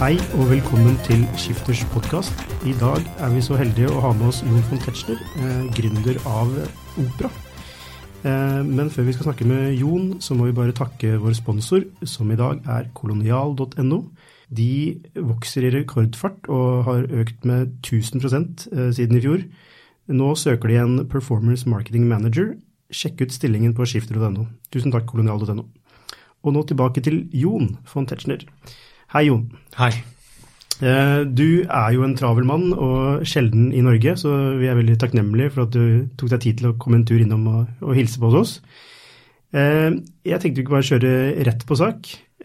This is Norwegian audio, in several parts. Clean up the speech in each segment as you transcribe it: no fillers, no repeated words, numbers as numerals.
Hei og velkommen til Skifters podcast. I dag vi så heldige å ha med oss Jon von Tetzschner, gründer av Opera. Men før vi skal snakke med Jon, så må vi bare takke vår sponsor, som i dag kolonial.no. De vokser i rekordfart og har økt med 1000% siden i fjor. Nå søker de en Performance Marketing Manager. Sjekk ut stillingen på skifter.no. Tusen takk, kolonial.no. Og nå tilbake til Jon von Tetzschner. Hei, Jon. Hei. Du jo en travel mann og sjelden i Norge, så vi veldig takknemlige for at du tok deg tid til å komme en tur innom og hilse på oss. Jeg tenkte vi kunne bare kjøre rett på sak.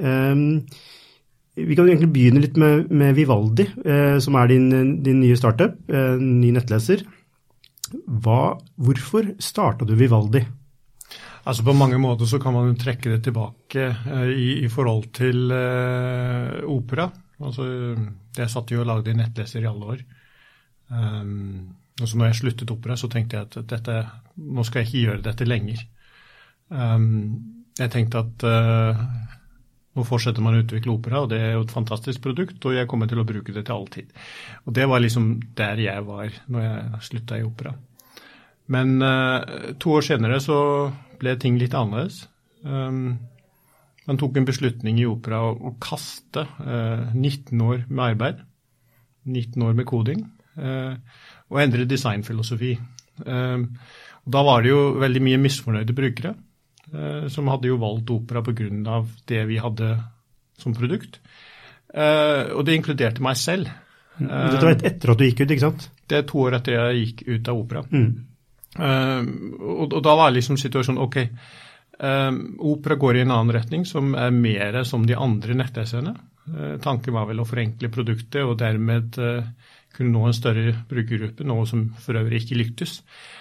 Vi kan egentlig begynne litt med Vivaldi, som din nye startup, ny nettleser. Hvorfor startet du Vivaldi? Altså på mange måter så kan man trekke det tilbake i forhold til opera. Altså, jeg satt jo og lagde en nettleser i alle år. Og så når jeg sluttet opera, så tenkte jeg at nå skal jeg ikke gjøre dette lenger. Jeg tenkte at nå fortsetter man å utvikle opera, og det jo et fantastisk produkt, og jeg kommer til å bruke det til all tid. Og det var liksom der jeg var når jeg sluttet i opera. Men 2 år senere så ble ting litt annerledes. Man tok en beslutning i opera å kaste 19 år med arbeid, 19 år med koding, og endre designfilosofi. Og da var det jo veldig mye misfornøyde brukere, som hadde jo valgt opera på grunn av det vi hadde som produkt. Og det inkluderte meg selv. Dette var etter at du gikk ut, ikke sant? Det 2 år etter jeg gikk ut av opera. Og da var liksom situasjonen, ok, opera går i en annen retning som mer som de andre nettleserne. Tanken var vel å forenkle produktet og dermed kunne nå en større brukergruppe, noe som for øvrig ikke lyktes.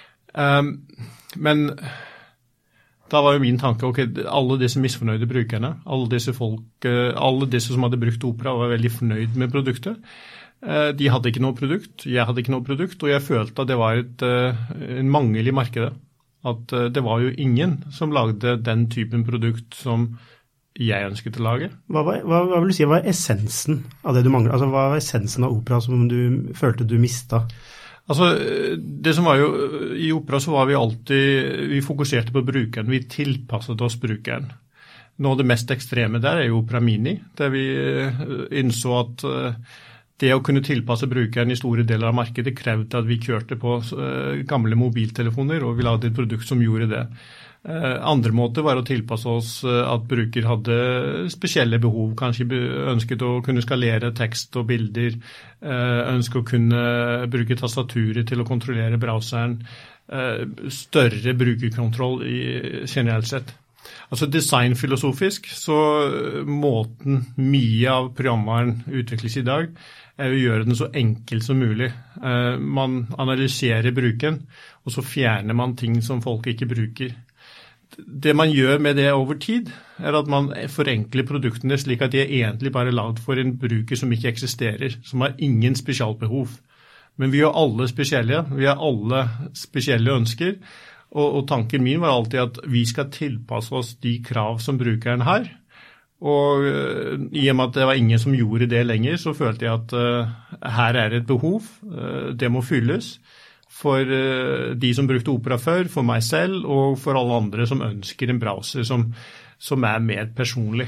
Men da var jo min tanke, ok, alle disse misfornøyde brukerne, alle disse som hadde brukt opera var veldig fornøyd med produktet. De hadde ikke noe produkt, jeg hadde ikke noe produkt, og jeg følte at det var en mangel i markedet. At det var jo ingen som lagde den typen produkt som jeg ønsket å lage. Hva vil du si var essensen av det du manglet? Altså, hva var essensen av opera som du følte du mistet? Altså, det som var jo, i opera så var vi fokuserte på brukeren, vi tilpasset oss brukeren. Noe av det mest ekstreme der jo Opera Mini, der vi innså at det å kunne tilpasse brukeren i store deler av markedet krevde at vi kjørte på gamle mobiltelefoner, og vi lagde et produkt som gjorde det. Andre måter var å tilpasse oss at bruker hadde spesielle behov, kanskje ønsket å kunne skalere tekst og bilder, ønsket å kunne bruke tastaturet til å kontrollere browseren, større brukerkontroll generelt sett. Altså designfilosofisk, så måten mye av programvaren utvikles i dag, å gjøre den så enkel som mulig. Man analyserer bruken, og så fjerner man ting som folk ikke bruker. Det man gjør med det over tid, at man forenkler produktene slik at de egentlig bare laget for en bruker som ikke eksisterer, som har ingen spesialbehov. Men vi alle spesielle, vi har alle spesielle ønsker, og tanken min var alltid at vi skal tilpasse oss de krav som brukeren har. Og i og med at det var ingen som gjorde det lenger, så følte jeg at her et behov, det må fylles for de som brukte opera før, for meg selv og for alle andre som ønsker en browser som mer personlig.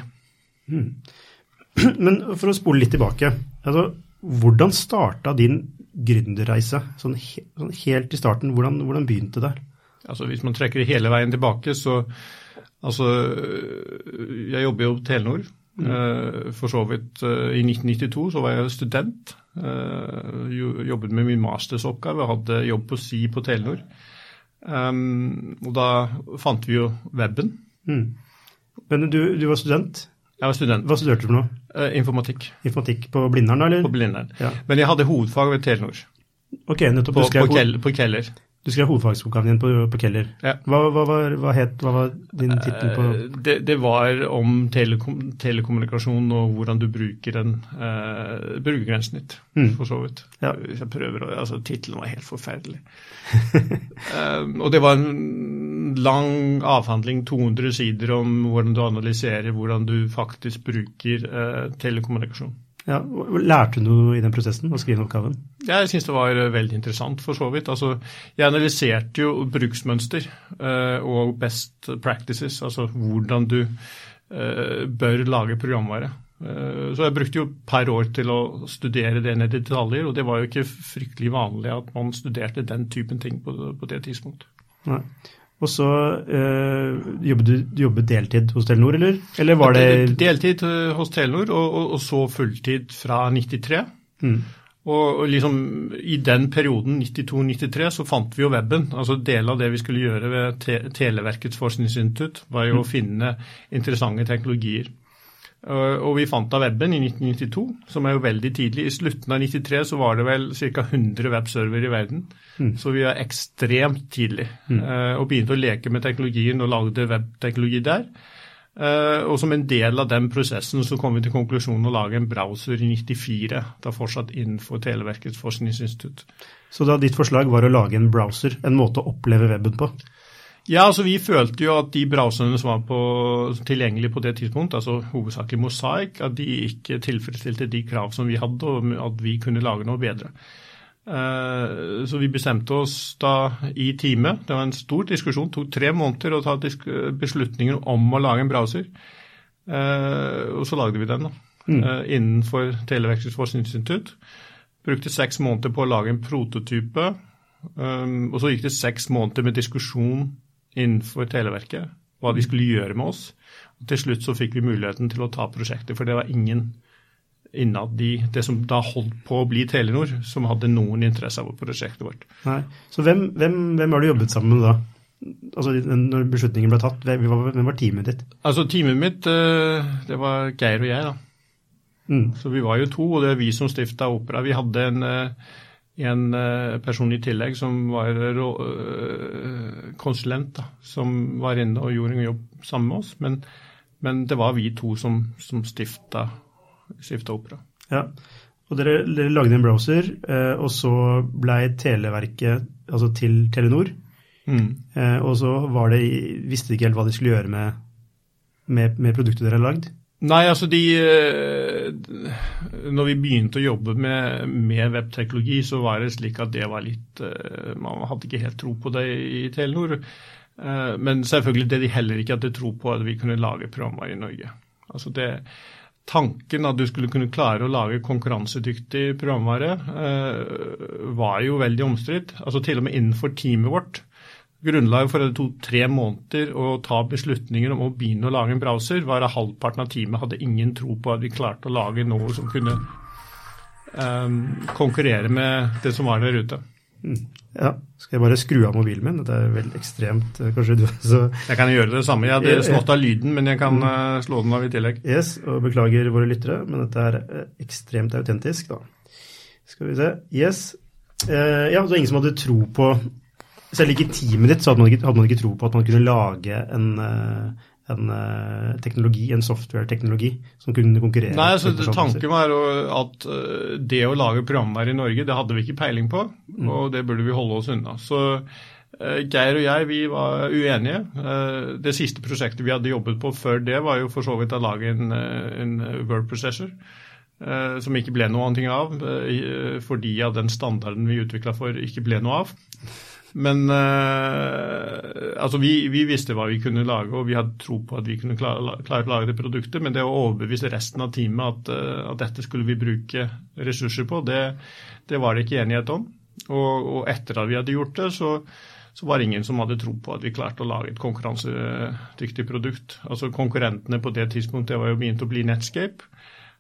Men for å spole litt tilbake, altså, hvordan startet din gründerreise? Sånn helt i starten, hvordan begynte det? Altså hvis man trekker det hele veien tilbake, så jeg jobber jo på Telenor. For så vidt i 1992 så var jeg student. Jobbet med min mastersoppgave og hadde jobb på SI på Telenor. Og da fant vi jo webben. Men du var student? Jeg var student. Hva studerte du for noe? Informatikk. Informatikk på Blindern, eller? På Blindern. Ja. Men jeg hadde hovedfag ved Telenor. Ok, nettopp. På Keller. Du skrev hovedfagsoppgaven din på Keller. Ja. Hva var din titel på? Det var om telekommunikasjon og hvordan du bruker brukergrensnitt, for så vidt. Ja. Jeg prøver, titelen var helt forferdelig. Og det var en lang avhandling, 200 sider om hvordan du analyserer, hvordan du faktisk bruker telekommunikasjon. Ja, lærte du noe i den prosessen å skrive oppgaven? Ja, jeg synes det var veldig interessant for så vidt. Altså, jeg analyserte jo bruksmønster og best practices, altså hvordan du bør lage programvare. Så jeg brukte jo et par år til å studere det ned i detaljer, og det var jo ikke fryktelig vanlig at man studerte den typen ting på det tidspunktet. Nei. Og så jobbet deltid hos Telenor, eller? Eller var det... Deltid hos Telenor, og så fulltid fra 93. Og liksom i den perioden, 92-93, så fant vi jo webben. Altså del av det vi skulle gjøre ved Televerkets forskningsinstitutt var jo å finne interessante teknologier. Og vi fant av webben i 1992, som jo veldig tidlig. I slutten av 93 så var det vel ca. 100 webserver i verden. Så vi var ekstremt tidlig. Og begynte å leke med teknologien og lagde webteknologi der. Og som en del av den prosessen så kom vi til konklusjonen å lage en browser i 94, da fortsatt innenfor Televerkets forskningsinstitutt. Så da ditt forslag var å lage en browser, en måte å oppleve webben på? Ja, altså vi følte jo at de browserne som var tilgjengelige på det tidspunkt, altså hovedsakelig Mosaic, at de ikke tilfredsstilte de krav som vi hadde, og at vi kunne lage noe bedre. Så vi bestemte oss da i teamet, det var en stor diskusjon, tok 3 måneder å ta beslutninger om å lage en browser, og så lagde vi den da, innenfor Televerkets forskningsinstitutt. Brukte 6 måneder på å lage en prototype, og så gikk det 6 måneder med diskusjon innenfor Televerket, hva de skulle gjøre med oss. Og til slutt så fikk vi muligheten til å ta prosjektet, for det var ingen innad det som da holdt på å bli Telenor, som hadde noen interesse av prosjektet vårt. Nei. Så hvem har du jobbet sammen med da? Altså når beslutningen ble tatt, hvem var teamet ditt? Altså teamet mitt, det var Geir og jeg da. Så vi var jo 2, og det er vi som stiftet Opera. Vi hadde en person i tillegg som var konsulent da, som var inne og gjorde en jobb sammen med oss, men det var vi 2 som stiftet Opera. Ja, og dere lagde en browser, og så ble Televerket altså til Telenor, og så visste de ikke helt hva de skulle gjøre med produktet dere har lagd? Nei, altså når vi begynte å jobbe med webteknologi, så var det slik at det var litt, man hadde ikke helt tro på det i Telenor, men selvfølgelig det de heller ikke hadde tro på at vi kunne lage programvare i Norge. Altså tanken at du skulle kunne klare å lage konkurransedyktig programvare var jo veldig omstridt, altså til og med innenfor teamet vårt. Grunnlaget for at det tok 3 måneder å ta beslutninger om å begynne å lage en browser, var at halvparten av teamet hadde ingen tro på at vi klarte å lage noe som kunne konkurrere med det som var der ute. Ja, skal jeg bare skru av mobilen min? Det er veldig ekstremt, kanskje du så... Jeg kan gjøre det samme. Jeg hadde slått av lyden, men jeg kan slå den av i tillegg. Yes, og beklager våre lyttere, men dette er ekstremt autentisk da. Skal vi se. Yes. Ja, så ingen som hadde tro på... Selv ikke i teamet ditt så hadde man ikke tro på at man kunne lage en teknologi, en software-teknologi som kunne konkurrere. Nei, altså tanken var at det å lage programvare i Norge, det hadde vi ikke peiling på, og det burde vi holde oss unna. Så Geir og jeg, vi var uenige. Det siste prosjektet vi hadde jobbet på før det var jo for så vidt å lage en word processor, som ikke ble noe annet av, fordi av den standarden vi utviklet for ikke ble noe av. Men altså vi visste hva vi kunne lage, og vi hadde tro på at vi kunne klare å lage det produktet, men det å overbevise resten av teamet at dette skulle vi bruke ressurser på, det var det ikke enighet om. Og etter at vi hadde gjort det, så var det ingen som hadde tro på at vi klarte å lage et konkurransedyktig produkt. Altså konkurrentene på det tidspunktet var jo begynt å bli Netscape,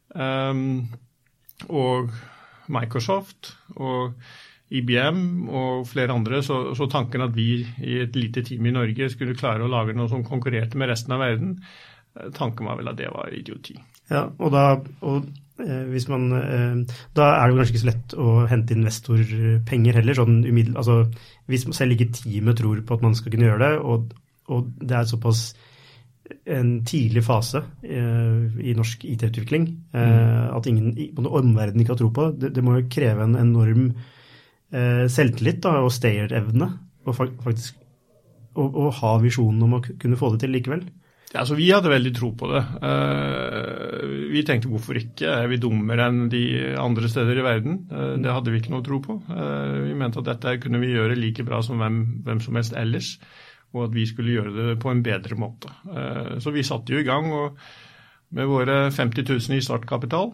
og Microsoft, og IBM og flere andre, så tanken at vi i et lite team i Norge skulle klare å lage noe som konkurrerte med resten av verden, tanken var vel at det var idioti. Ja, og da er det kanskje ikke så lett å hente investorpenger heller, sånn altså hvis selv ikke teamet tror på at man skal kunne gjøre det, og det er såpass en tidlig fase i norsk IT-utvikling, at omverdenen ikke har tro på, det må jo kreve en enorm selvtillit da, og stayerevne og faktisk å ha visjonen om å kunne få det til likevel. Altså, vi hadde veldig tro på det. Vi tenkte hvorfor ikke? Er vi dummere enn de andre steder i verden? Det hadde vi ikke noe tro på. Vi mente at dette kunne vi gjøre like bra som hvem som helst ellers, og at vi skulle gjøre det på en bedre måte. Så vi satte jo i gang med våre 50 000 i startkapital.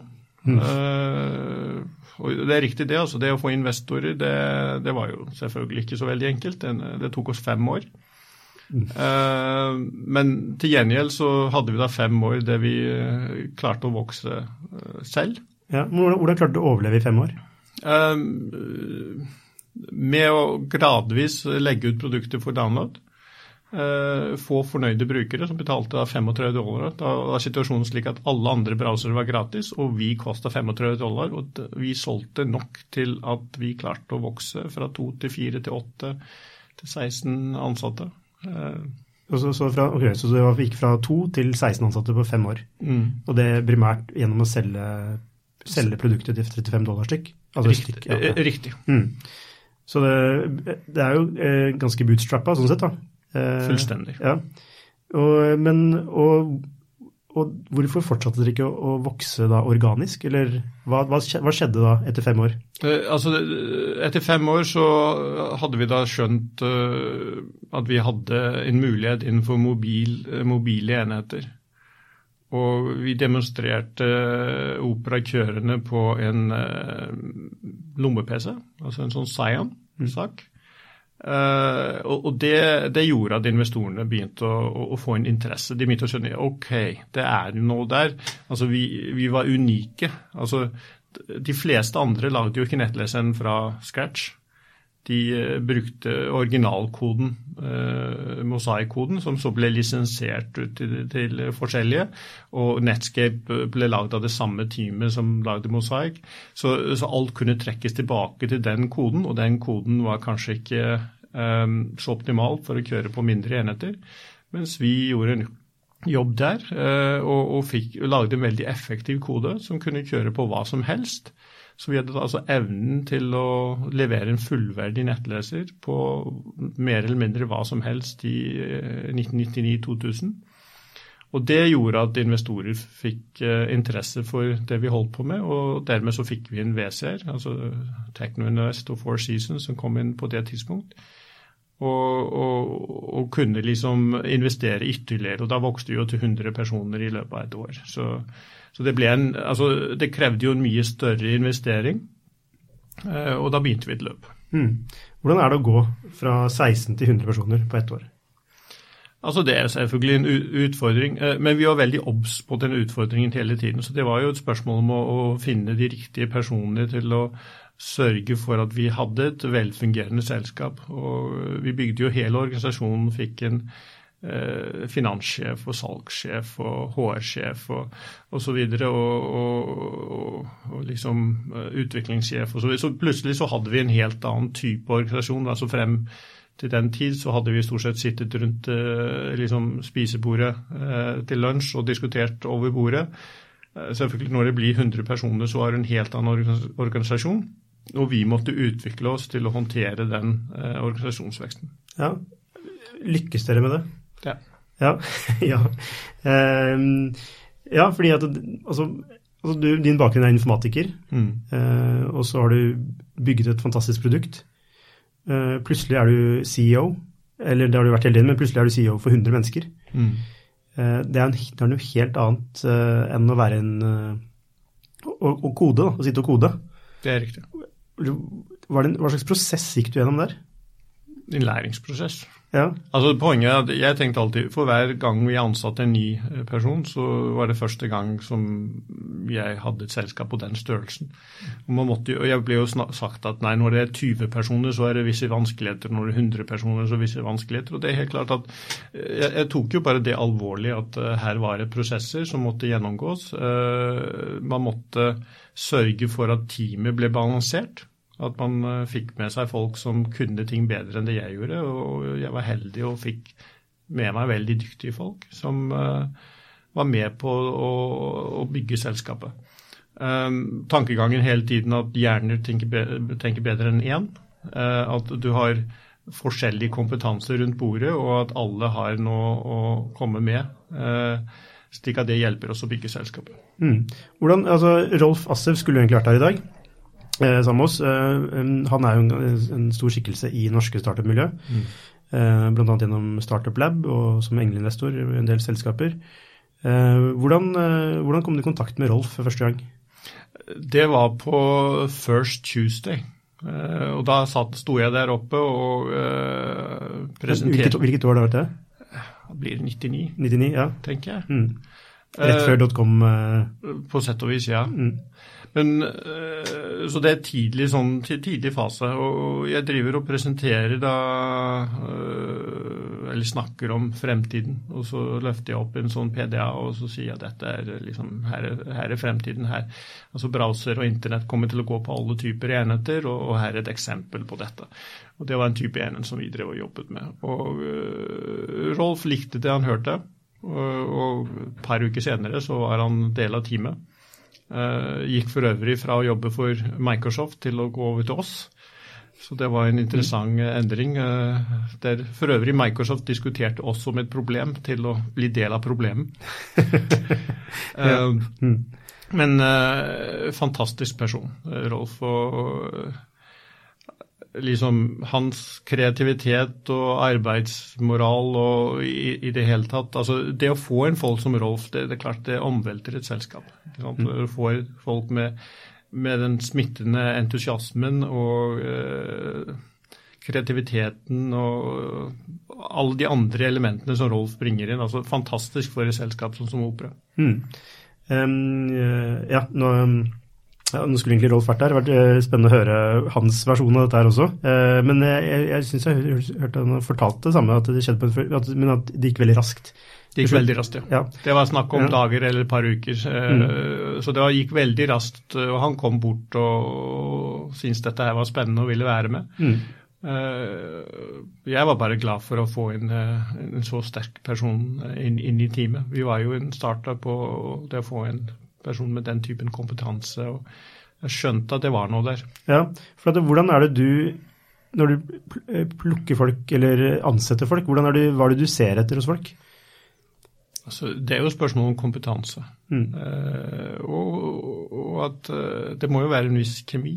Og det riktig det, altså det å få investorer, det var jo selvfølgelig ikke så veldig enkelt. Det tok oss 5 år. Men til gjengjeld så hadde vi da 5 år der vi klarte å vokse selv. Ja, hvordan klarte du å overleve i 5 år? Med å gradvis legge ut produkter for download. Få fornøyde brukere som betalte $35. Da var situasjonen slik at alle andre browsere var gratis, og vi kostet $35, og vi solgte nok til at vi klarte å vokse fra 2 til 4 til 8 til 16 ansatte. Så det gikk fra 2 til 16 ansatte på 5 år, og det primært gjennom å selge produktet til $35 stykk? Altså Riktig. Så det er jo ganske bootstrappet sånn sett da. Fullstendig. Ja. Og hvorfor fortsatte dere ikke å vokse da organisk, eller hva skjedde da etter 5 år? Etter 5 år så hadde vi da skjønt at vi hadde en mulighet innenfor mobile enheter. Og vi demonstrerte Opera-kjørende på en lomme-PC, altså en sånn Scion-sak. Og det gjorde at investorene begynte å få en interesse. De begynte å skjønne, ok, det er noe der. Altså, vi var unike. Altså, de fleste andre lagde jo ikke nettleseren fra scratch. De brukte originalkoden, Mosaic-koden, som så ble lisensert ut til forskjellige, og Netscape ble laget av det samme teamet som lagde Mosaic. Så alt kunne trekkes tilbake til den koden, og den koden var kanskje ikke så optimalt for å kjøre på mindre enheter, mens vi gjorde en jobb der og lagde en veldig effektiv kode som kunne kjøre på hva som helst. Så vi hadde altså evnen til å levere en fullverdig nettleser på mer eller mindre hva som helst i 1999-2000. Og det gjorde at investorer fikk interesse for det vi holdt på med, og dermed så fikk vi en VCR, altså Techno-Invest og Four Seasons, som kom inn på det tidspunkt, og kunne liksom investere ytterligere, og da vokste vi jo til 100 personer i løpet av et år. Så det det krevde jo en mye større investering, og da begynte vi et løp. Hvordan er det å gå fra 16 til 100 personer på et år? Altså det er selvfølgelig en utfordring, men vi var veldig obs på den utfordringen hele tiden, så det var jo et spørsmål om å finne de riktige personene til å sørge for at vi hadde et velfungerende selskap. Og vi bygde jo hele organisasjonen, fikk en finanssjef og salgssjef og HR-sjef og så videre, og liksom utviklingssjef og så videre. Så plutselig så hadde vi en helt annen type organisasjon, altså frem til den tid så hadde vi stort sett sittet rundt liksom spisebordet til lunsj og diskutert over bordet. Selvfølgelig når det blir 100 personer så er det en helt annen organisasjon, og vi måtte utvikle oss til å håndtere den organisasjonsveksten. Ja, lykkes dere med det? Ja. Ja, fordi at din bakgrunn er informatiker, og så har du bygget et fantastisk produkt. Plutselig er du CEO, eller det har du vært hele tiden, men plutselig er du CEO for 100 mennesker. Det er noe helt annet enn å være å kode, å sitte og kode. Det er riktig. Hva slags prosess gikk du gjennom der? En læringsprosess. Ja. Altså poenget er at jeg tenkte alltid, for hver gang vi ansatte en ny person, så var det første gang som jeg hadde et selskap på den størrelsen. Og jeg ble jo sagt at nei, når det er 20 personer, så er det visse vanskeligheter, når det er 100 personer, så er det visse vanskeligheter. Og det er helt klart at jeg tok jo bare det alvorlig at her var det prosesser som måtte gjennomgås. Man måtte sørge for at teamet ble balansert. At man fikk med seg folk som kunne ting bedre enn det jeg gjorde, og jeg var heldig og fikk med meg veldig dyktige folk som var med på å bygge selskapet. Tankegangen hele tiden at hjerner tenker bedre enn en, at du har forskjellige kompetanser rundt bordet, og at alle har noe å komme med, slik at det hjelper oss å bygge selskapet. Hvordan, altså Rolf Assev skulle jo egentlig vært her i dag, sammen med oss. Han er jo en stor skikkelse i norske startup-miljø, blant annet gjennom Startup Lab og som engelinvestor i en del selskaper. Hvordan kom du i kontakt med Rolf for første gang? Det var på First Tuesday. Og da sto jeg der oppe og presenterte. Hvilket år det var det? Det blir 99. 99, ja. Tenker jeg. Rett før .com? På sett og vis, ja. Men, så det tidlig fase, og jeg driver og presenterer da, eller snakker om fremtiden, og så løfter jeg opp en sånn PDA, og så sier jeg at dette liksom, her fremtiden her. Altså browser og internett kommer til å gå på alle typer enheter, og her et eksempel på dette. Og det var en type enhet som vi drev og jobbet med. Og Rolf likte det han hørte, og et par uker senere så var han del av teamet. Gikk for øvrig fra å jobbe for Microsoft til å gå over til oss. Så det var en interessant endring, der for øvrig Microsoft diskuterte oss som et problem til å bli del av problemet. Men fantastisk person, Rolf, og liksom hans kreativitet og arbeidsmoral og i det hele tatt, altså det å få en folk som Rolf, det er klart det omvelter et selskap. Du får folk med den smittende entusiasmen og kreativiteten og alle de andre elementene som Rolf bringer inn, altså fantastisk for et selskap som Opera. Nå skulle egentlig Rolf vært der. Det har vært spennende å høre hans versjon av dette her også. Men jeg synes jeg hørte han fortalt det samme, at det skjedde men at det gikk veldig raskt. Det gikk veldig raskt, ja. Det var snakk om dager eller et par uker. Så det gikk veldig raskt, og han kom bort og syntes dette her var spennende og ville være med. Jeg var bare glad for å få en så sterk person inn i teamet. Vi var jo en startup på det å få en person med den typen kompetanse, og jeg skjønte at det var noe der. Ja, for hvordan er det når du plukker folk eller ansetter folk, hva er det du ser etter hos folk? Altså, det er jo spørsmål om kompetanse, og at det må jo være en viss kjemi.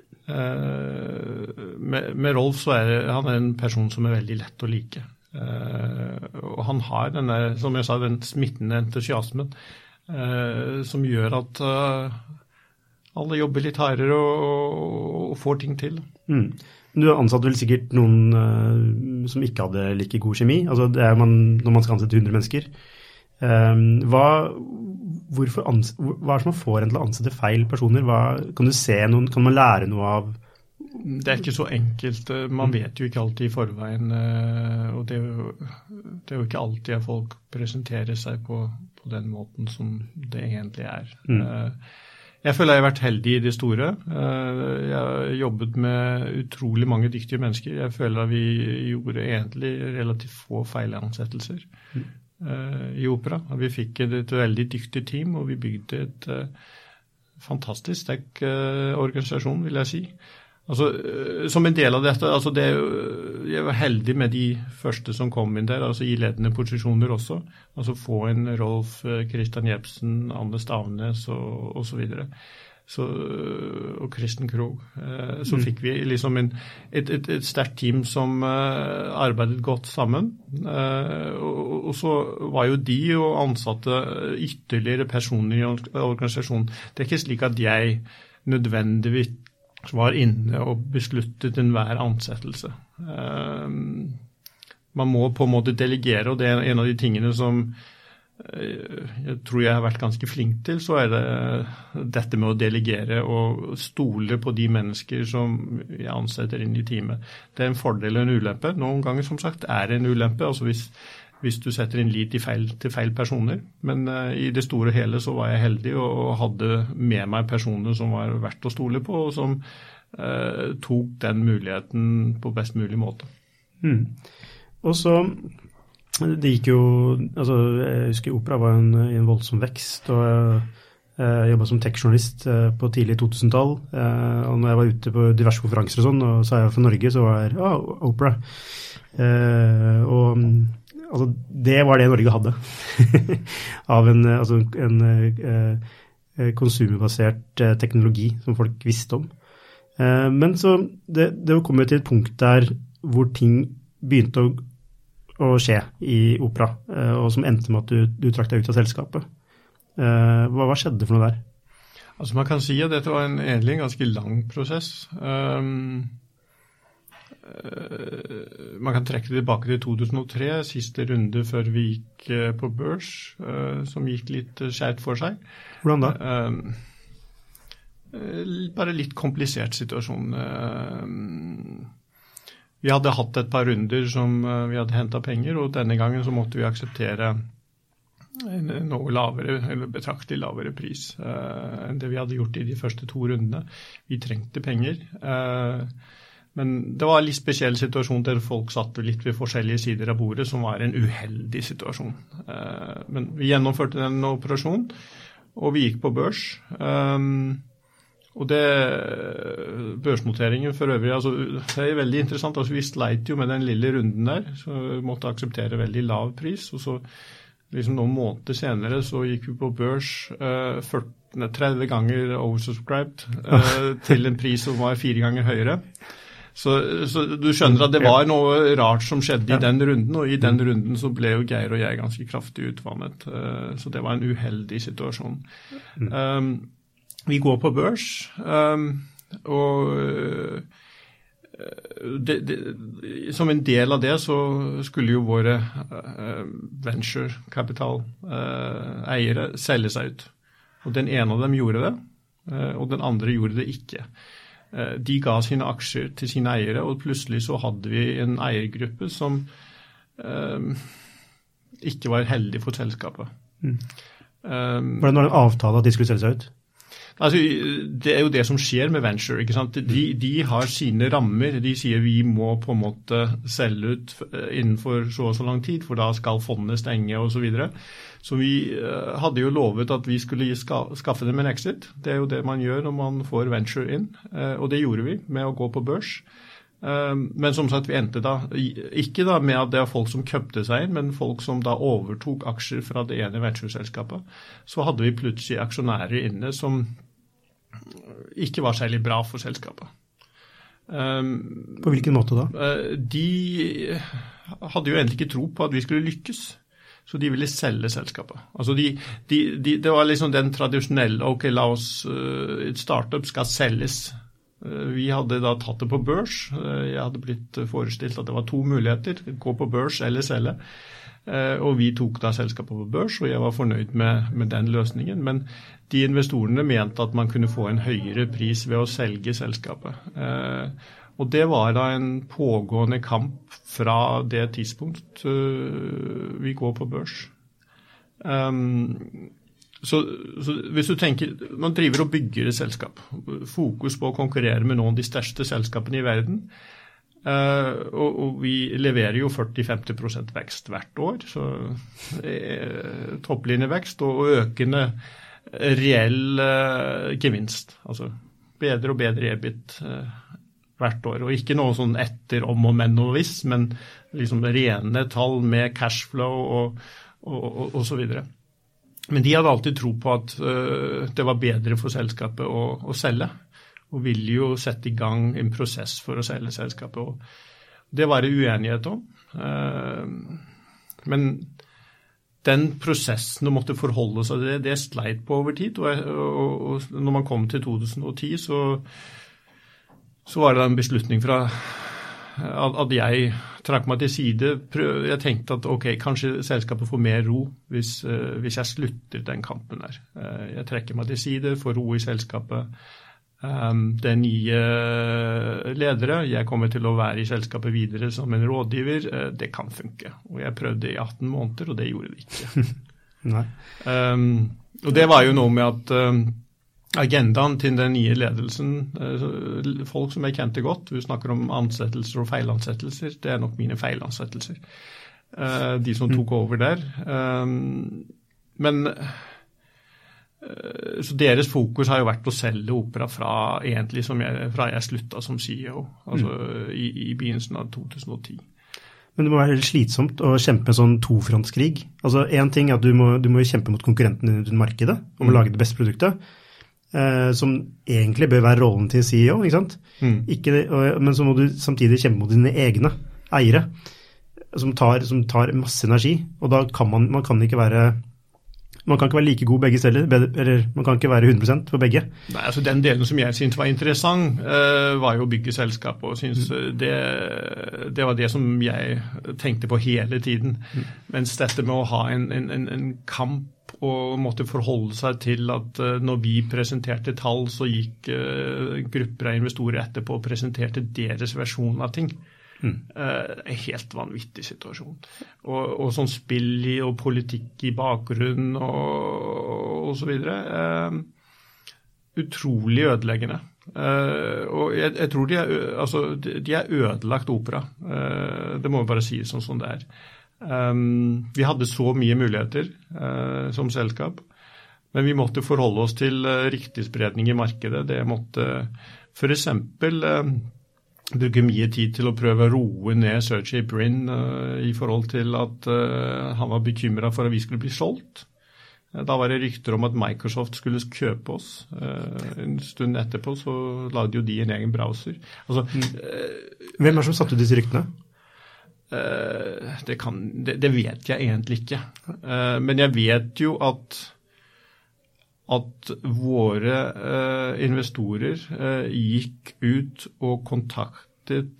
Med Rolf så han en person som er veldig lett å like, og han har denne, som jeg sa, den smittende entusiasmen, som gjør at alle jobber litt hardere og får ting til. Du ansatte vel sikkert noen som ikke hadde like god kjemi, altså det når man skal ansette 100 mennesker. Hva er det som får en til å ansette feil personer? Kan du se noen, kan man lære noe av? Det er ikke så enkelt, man vet jo ikke alltid i forveien, og det er jo ikke alltid at folk presenterer seg på den måten som det egentlig er. Jeg føler jeg har vært heldig i det store. Jeg har jobbet med utrolig mange dyktige mennesker. Jeg føler at vi gjorde egentlig relativt få feilansettelser i Opera. Vi fikk et veldig dyktig team, og vi bygde et fantastisk sterk organisasjon, vil jeg si. Altså, som en del av dette, altså jeg var heldig med de første som kom inn der, altså i ledende posisjoner også, altså få en Rolf, Christian Jebsen, Anne Stavnes og så videre, og Kristen Krog. Så fikk vi liksom et sterkt team som arbeidet godt sammen, og så var jo de og ansatte ytterligere personer i organisasjonen. Det er ikke slik at jeg nødvendigvis var inne og besluttet enhver ansettelse. Man må på en måte delegere, og det er en av de tingene som jeg tror jeg har vært ganske flink til, så er det dette med å delegere og stole på de mennesker som jeg ansetter inn i teamet. Det er en fordel og en ulempe. Noen ganger, som sagt, er det en ulempe, altså hvis du setter inn lit til feil personer. Men i det store og hele så var jeg heldig og hadde med meg personer som var verdt å stole på, og som tok den muligheten på best mulig måte. Og så, det gikk jo, altså jeg husker Opera var i en voldsom vekst, og Jeg jobbet som tech-journalist på tidlig 2000-tall, og når jeg var ute på diverse konferanser og sånn, og så jeg for Norge, så var det Oprah. Og altså, det var det Norge hadde av en konsumerbasert teknologi som folk visste om. Men så det kom jo til et punkt der hvor ting begynte å skje i Opera, og som endte med at du trakk deg ut av selskapet. Hva skjedde for noe der? Altså man kan si at dette var egentlig en ganske lang prosess. Man kan trekke det tilbake til 2003, siste runde før vi gikk på børs, som gikk litt skjevt for seg. Hvordan da? Bare litt komplisert situasjon. Vi hadde hatt et par runder som vi hadde hentet penger, og denne gangen så måtte vi akseptere en noe lavere, eller betraktelig lavere pris enn det vi hadde gjort i de første 2 rundene. Vi trengte penger, men det var en litt spesiell situasjon der folk satt litt ved forskjellige sider av bordet, som var en uheldig situasjon. Men vi gjennomførte den operasjonen, og vi gikk på børs. Og det børsnoteringen for øvrig, altså, det veldig interessant. Altså, vi sleit jo med den lille runden der, så vi måtte akseptere veldig lav pris, og så liksom noen måneder senere så gikk vi på børs 30 ganger oversubscribed til en pris som var 4 ganger høyere. Så du skjønner at det var noe rart som skjedde i den runden, og i den runden så ble jo Geir og jeg ganske kraftig utvannet. Så det var en uheldig situasjon. Vi går på børs, og som en del av det så skulle jo våre venture-kapital-eiere selge seg ut. Og den ene av dem gjorde det, og den andre gjorde det ikke. De ga sine aksjer til sine eiere, og plutselig så hadde vi en eiergruppe som ikke var heldig for selskapet. Var det en avtale at de skulle selge seg ut? Altså, det jo det som skjer med venture, ikke sant? De har sine rammer, de sier vi må på en måte selge ut innenfor så og så lang tid, for da skal fondet stenge og så videre. Så vi hadde jo lovet at vi skulle skaffe dem en exit. Det jo det man gjør når man får venture inn, og det gjorde vi med å gå på børs. Men som sagt, vi endte da, ikke da med at det folk som køpte seg inn, men folk som da overtok aksjer fra det ene venture-selskapet. Så hadde vi plutselig aksjonærer inne som ikke var særlig bra for selskapet. På hvilken måte da? De hadde jo egentlig ikke tro på at vi skulle lykkes, så de ville selge selskapet. Altså det var liksom den tradisjonelle, ok, la oss, et startup skal selges. Vi hadde da tatt det på børs. Jeg hadde blitt forestilt at det var 2 muligheter, gå på børs eller selge. Og vi tok da selskapet på børs, og jeg var fornøyd med den løsningen. Men de investorene mente at man kunne få en høyere pris ved å selge selskapet. Og det var da en pågående kamp fra det tidspunkt vi går på børs. Så hvis du tenker, man driver og bygger et selskap, fokus på å konkurrere med noen av de største selskapene i verden, og vi leverer jo 40-50% vekst hvert år, så topplinjevekst og økende reell gevinst, altså bedre og bedre EBIT hvert år, og ikke noe sånn etter om og men og hvis, men liksom rene tall med cashflow og så videre. Men de hadde alltid tro på at det var bedre for selskapet å selge, og ville jo sette i gang en prosess for å selge selskapet. Og det var det uenighet om. Men den prosessen å måtte forholde seg til det sleit på over tid. Og når man kom til 2010, så var det en beslutning fra at jeg trakk meg til side. Jeg tenkte at ok, kanskje selskapet får mer ro hvis jeg slutter den kampen der. Jeg trekker meg til side, får ro i selskapet. Det nye ledere, jeg kommer til å være i selskapet videre som en rådgiver, det kan funke. Og jeg prøvde i 18 måneder, og det gjorde det ikke. Nei. Og det var jo noe med at agendaen til den nye ledelsen, folk som jeg kjente godt, vi snakker om ansettelser og feilansettelser, det nok mine feilansettelser. De som tok over der. Men Så deres fokus har jo vært å selge Opera fra jeg sluttet som CEO, altså i begynnelsen av 2010. Men det må være helt slitsomt å kjempe en sånn tofrontskrig. Altså en ting er at du må kjempe mot konkurrentene i markedet om å lage det beste produktet, som egentlig bør være rollen til CEO, ikke sant? Men så må du samtidig kjempe mot dine egne eiere, som tar masse energi, og da kan man kan ikke være like god begge steder, eller man kan ikke være 100% på begge. Nei, altså den delen som jeg synes var interessant, var jo å bygge selskap, og synes det var det som jeg tenkte på hele tiden. Mens dette med å ha en kamp og måtte forholde seg til at når vi presenterte tall, så gikk grupper av investorer etterpå og presenterte deres versjon av ting. Helt vanvittig situasjon. Og sånn spill og politikk i bakgrunnen og så videre. Utrolig ødeleggende. Og jeg tror de ødelagt Opera. Det må vi bare si sånn som det er. Vi hadde så mye muligheter som selskap, men vi måtte forholde oss til riktig spredning i markedet. Det måtte for eksempel bruke mye tid til å prøve å roe ned Sergey Brin i forhold til at han var bekymret for at vi skulle bli solgt. Da var det rykter om at Microsoft skulle kjøpe oss. En stund etterpå så lagde jo de en egen browser. Altså, Hvem som satte ut disse ryktene? Det vet jeg egentlig ikke. Men jeg vet jo at våre investorer gikk ut og kontaktet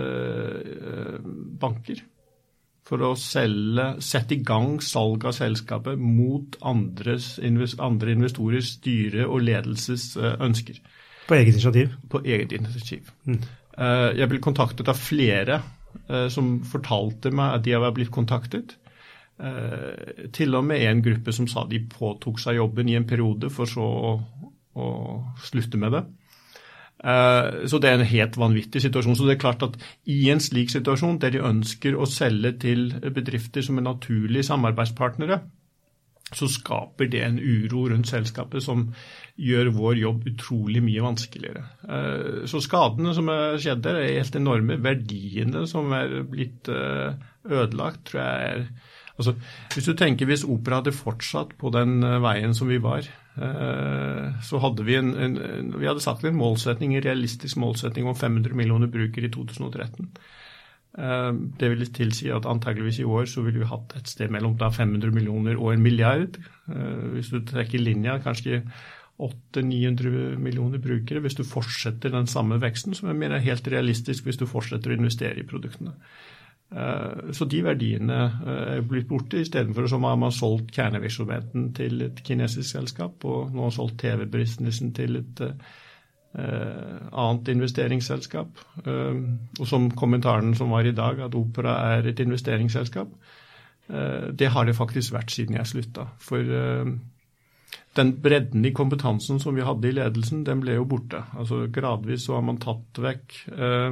banker for å sette i gang salg av selskapet mot andre investorers styre og ledelses ønsker. På eget initiativ? På eget initiativ. Jeg ble kontaktet av flere som fortalte meg at de var blitt kontaktet. Til og med en gruppe som sa de påtok seg jobben i en periode for så å slutte med det. Så det er en helt vanvittig situasjon. Så det er klart at i en slik situasjon der de ønsker å selge til bedrifter som er naturlige samarbeidspartnere, så skaper det en uro rundt selskapet som gjør vår jobb utrolig mye vanskeligere. Så skadene som skjedde der er helt enorme. Verdiene som er blitt ødelagt, tror jeg er... Altså, hvis du tenker hvis Opera hadde fortsatt på den veien som vi var, så hadde vi vi hadde satt en målsetning, en realistisk målsetning om 500 millioner brukere i 2013. Det vil tilsi at antageligvis i år så ville vi hatt et sted mellom 500 millioner og 1 milliard. Hvis du trekker linja, kanskje 800-900 millioner brukere hvis du fortsetter den samme veksten, som jeg mener er helt realistisk hvis du fortsetter å investere i produktene. Så de verdiene er blitt borte, i stedet for som har man solgt kjernevirksomheten til et kinesisk selskap, og nå har solgt TV-businessen til et annet investeringsselskap. Og som kommentaren som var i dag, at Opera er et investeringsselskap, det har det faktisk vært siden jeg sluttet. For den bredden i kompetansen som vi hadde i ledelsen, den ble jo borte. Altså gradvis så har man tatt vekk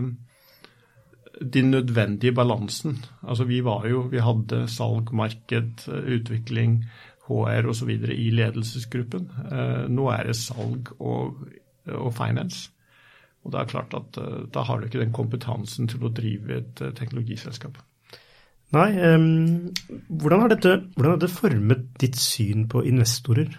den nødvendige balansen. Altså vi hadde salg, marked, utvikling, HR og så videre i ledelsesgruppen. Nå er det salg og finance. Og det er klart at da har du ikke den kompetansen til å drive et teknologiselskap. Nei, hvordan har dette formet ditt syn på investorer?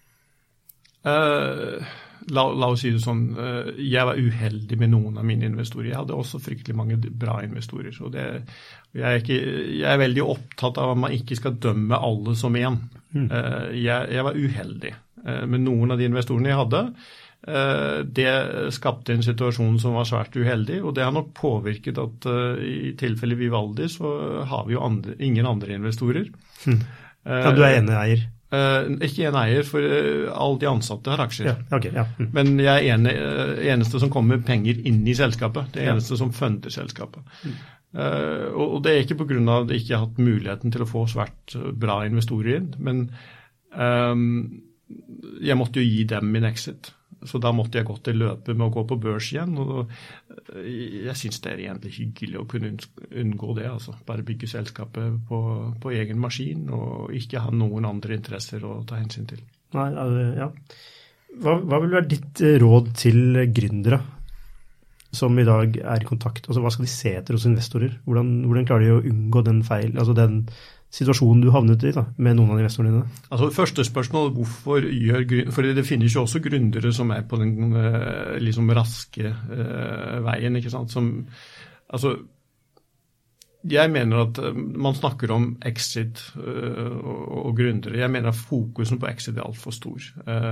La oss si det sånn, jeg var uheldig med noen av mine investorer. Jeg hadde også fryktelig mange bra investorer. Så jeg er veldig opptatt av at man ikke skal dømme alle som en. Jeg var uheldig med noen av de investorene jeg hadde. Det skapte en situasjon som var svært uheldig, og det har nok påvirket at i tilfelle Vivaldi så har vi jo ingen andre investorer. Ja, du er eneeier? Ikke en eier, for alle de ansatte har aksjer. Ja, okay, ja. Men jeg er eneste som kommer med penger inn i selskapet. Det er eneste som funder selskapet. Og det er ikke på grunn av at jeg ikke har hatt muligheten til å få svært bra investorer inn, men jeg måtte jo gi dem min exit. Så da måtte jeg gå til løpet med å gå på børs igjen, og jeg synes det er egentlig hyggelig å kunne unngå det, altså. Bare bygge selskapet på egen maskin, og ikke ha noen andre interesser å ta hensyn til. Nei, ja. Hva vil være ditt råd til gründere som i dag i kontakt? Altså, hva skal de se etter hos investorer? Hvordan klarer de å unngå den feil, altså den situasjonen du havnet i da, med noen av investorene dine? Altså, første spørsmål, hvorfor for det finnes jo også gründere som på den liksom raske veien, ikke sant? Jeg mener at man snakker om exit og gründere. Jeg mener at fokusen på exit alt for stor.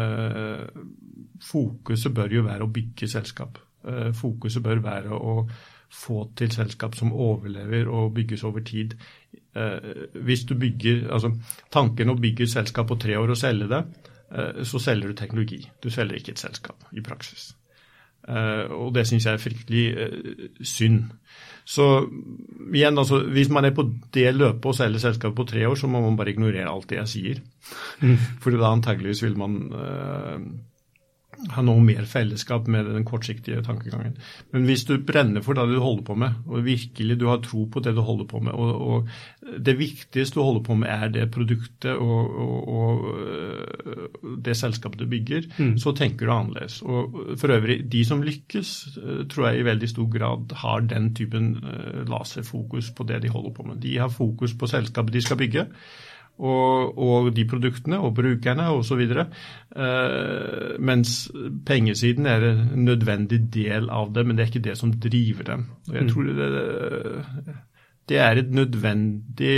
Fokuset bør jo være å bygge selskap. Fokuset bør være å få til selskap som overlever og bygges over tid. Hvis du tanken å bygge et selskap på 3 år og selge det, så selger du teknologi. Du selger ikke et selskap i praksis. Og det synes jeg fryktelig synd. Så igjen, hvis man på det løpet og selger selskapet på 3 år, så må man bare ignorere alt det jeg sier. For da antageligvis vil man ha noe mer fellesskap med den kortsiktige tankegangen. Men hvis du brenner for det du holder på med, og virkelig du har tro på det du holder på med, og det viktigste du holder på med det produktet og det selskapet du bygger, så tenker du annerledes. Og for øvrig, de som lykkes, tror jeg i veldig stor grad har den typen laserfokus på det de holder på med. De har fokus på selskapet de skal bygge, og de produktene og brukerne og så videre, mens pengesiden en nødvendig del av det, men det ikke det som driver dem. Og jeg tror det et nødvendig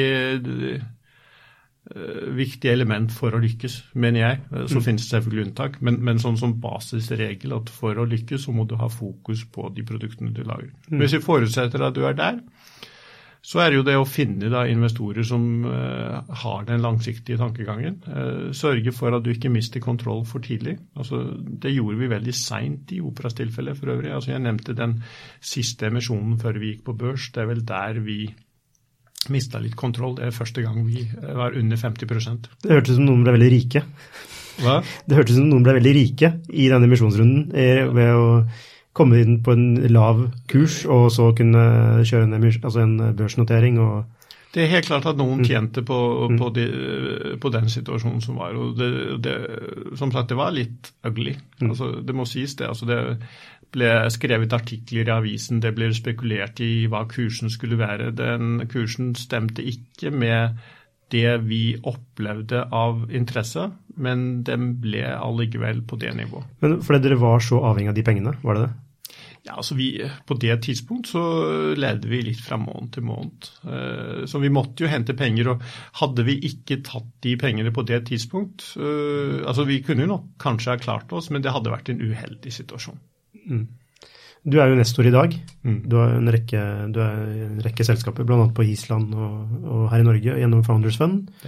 viktig element for å lykkes, mener jeg. Så finnes det selvfølgelig unntak, men sånn som basisregel at for å lykkes så må du ha fokus på de produktene du lager. Hvis vi forutsetter at du der, så det jo det å finne investorer som har den langsiktige tankegangen. Sørge for at du ikke mister kontroll for tidlig. Det gjorde vi veldig sent i Operas tilfelle for øvrig. Jeg nevnte den siste emisjonen før vi gikk på børs. Det vel der vi mistet litt kontroll. Det første gang vi var under 50%. Det hørtes som noen ble veldig rike. Hva? Det hørtes som noen ble veldig rike i denne emisjonsrunden ved å komme inn på en lav kurs, og så kunne kjøre en børsnotering. Det helt klart at noen tjente på den situasjonen som var, og som sagt, det var litt ugly. Det må sies det. Det ble skrevet artikler i avisen, det ble spekulert i hva kursen skulle være. Den kursen stemte ikke med det vi opplevde av interesse, men den ble allikevel på det nivået. Men fordi dere var så avhengig av de pengene, var det det? Ja, på det tidspunkt så levde vi litt fra måned til måned. Så vi måtte jo hente penger, og hadde vi ikke tatt de pengene på det tidspunkt, vi kunne jo nok kanskje ha klart oss, men det hadde vært en uheldig situasjon. Du jo investor i dag. Du har en rekke selskaper, blant annet på Island og her i Norge, gjennom Founders Fund. Ja.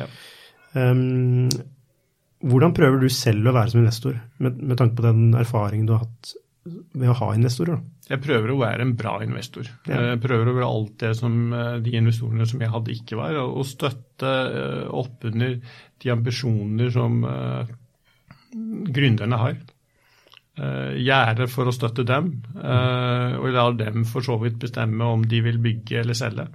Hvordan prøver du selv å være som investor, med tanke på den erfaringen du har hatt ved å ha investorer? Jeg prøver å være en bra investor. Ja. Jeg prøver å være alt det som de investorene som jeg hadde ikke var, og støtte opp under de ambisjoner som gründerne har. Gjøre for å støtte dem, og la dem for så vidt bestemme om de vil bygge eller selge.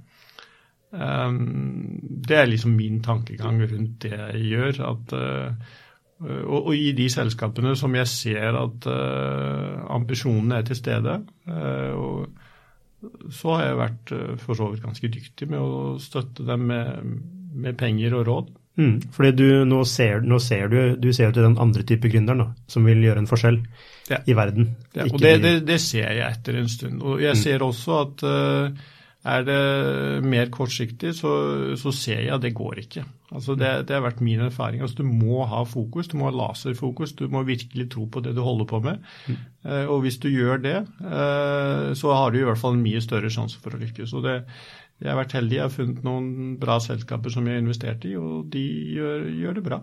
Det liksom min tankegang rundt det jeg gjør, og i de selskapene som jeg ser at ambisjonene til stede, og så har jeg vært for så vidt ganske dyktig med å støtte dem med penger og råd. Fordi du ser til den andre type gründeren som vil gjøre en forskjell i verden. Ja, og det ser jeg etter en stund. Og jeg ser også at det mer kortsiktig, så ser jeg at det går ikke. Det har vært min erfaring. Du må ha fokus, du må ha laserfokus, du må virkelig tro på det du holder på med. Og hvis du gjør det, så har du i hvert fall en mye større sjanse for å lykkes. Og jeg har vært heldig, jeg har funnet noen bra selskaper som jeg har investert i, og de gjør det bra.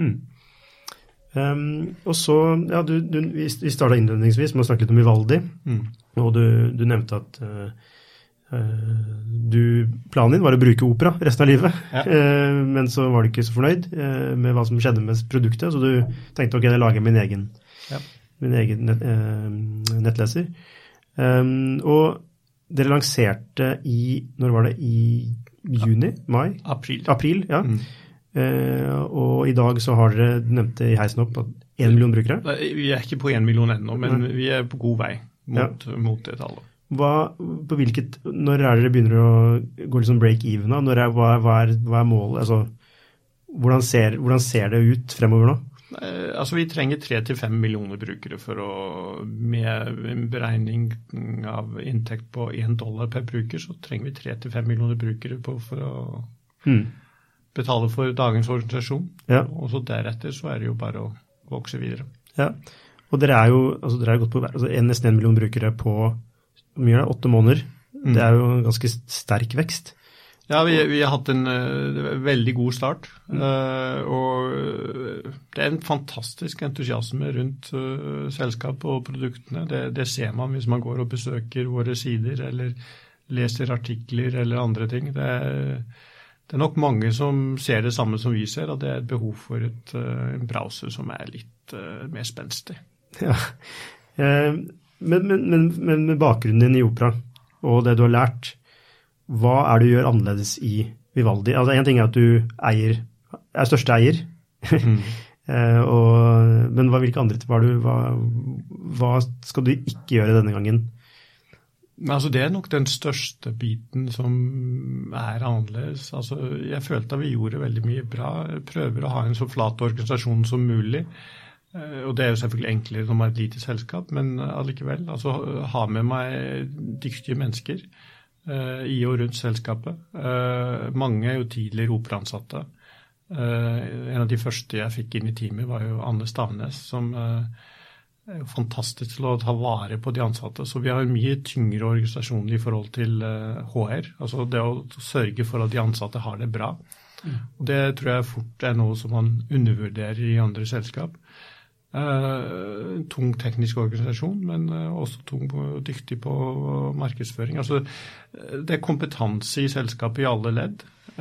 Og så, vi startet innledningsvis med å snakke litt om Vivaldi, og du nevnte at planen din var å bruke opera resten av livet, men så var du ikke så fornøyd med hva som skjedde med produktet, så du tenkte ok, jeg lager min egen nettleser. Og dere lanserte når var det? I juni? Mai? April, ja. Og i dag så har dere, du nevnte i heisen opp, 1 million brukere? Nei, vi ikke på 1 million ennå, men vi på god vei mot det tallet. Når dere begynner å gå liksom break-even da? Hva er målet? Altså, hvordan ser det ut fremover nå? Altså vi trenger 3-5 millioner brukere med en beregning av inntekt på $1 per bruker, så trenger vi 3-5 millioner brukere for å betale for dagens organisasjon. Ja. Og så deretter så det jo bare å vokse videre. Ja, og dere er gått på nesten 1 million brukere på 8 måneder. Det jo en ganske sterk vekst. Ja, vi har hatt en veldig god start, og det en fantastisk entusiasme rundt selskapet og produktene. Det ser man hvis man går og besøker våre sider, eller leser artikler eller andre ting. Det nok mange som ser det samme som vi ser, at det et behov for en browser som litt mer spenstig. Ja, men med bakgrunnen din i Opera, og det du har lært, hva det du gjør annerledes i Vivaldi? Altså en ting at du største eier, men hvilke andre hva skal du ikke gjøre denne gangen? Altså det nok den største biten som annerledes. Altså jeg følte at vi gjorde veldig mye bra, prøver å ha en så flat organisasjon som mulig, og det jo selvfølgelig enklere når man et lite selskap, men allikevel, altså ha med meg dyktige mennesker, i og rundt selskapet. Mange jo tidligere operansatte. En av de første jeg fikk inn i teamet var jo Anne Stavnes, som jo fantastisk til å ta vare på de ansatte. Så vi har en mye tyngre organisasjon i forhold til HR, altså det å sørge for at de ansatte har det bra. Og det tror jeg fort noe som man undervurderer i andre selskap. En tung teknisk organisasjon, men også dyktig på markedsføring. Altså, det kompetanse i selskapet i alle ledd.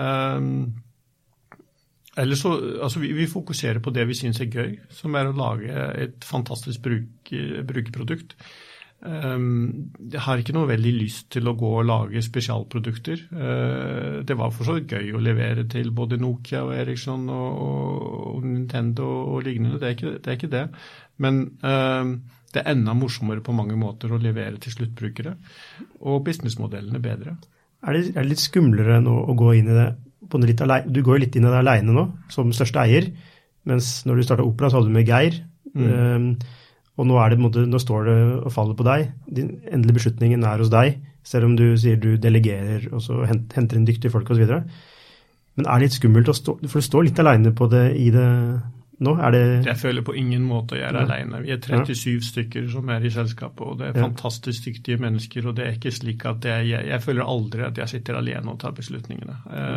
Vi fokuserer på det vi synes gøy, som å lage et fantastisk brukerprodukt. Jeg har ikke noe veldig lyst til å gå og lage spesialprodukter. Det var for så gøy å levere til både Nokia og Ericsson og Nintendo og lignende. Det ikke det. Men det enda morsommere på mange måter å levere til sluttbrukere, og businessmodellene bedre. Det litt skumlere nå å gå inn i det på litt alene? Du går jo litt inn i det alene nå, som største eier, mens når du startet Opera så hadde du med Geir, og nå nå står det og faller på deg. Din endelige beslutningen hos deg, selv om du sier du delegerer og så henter inn dyktige folk og så videre. Men det litt skummelt for du står litt alene på det i det nå? Jeg føler på ingen måte jeg alene. Vi 37 stykker som i selskapet, og det fantastisk dyktige mennesker, og det ikke slik at jeg føler aldri at jeg sitter alene og tar beslutningene.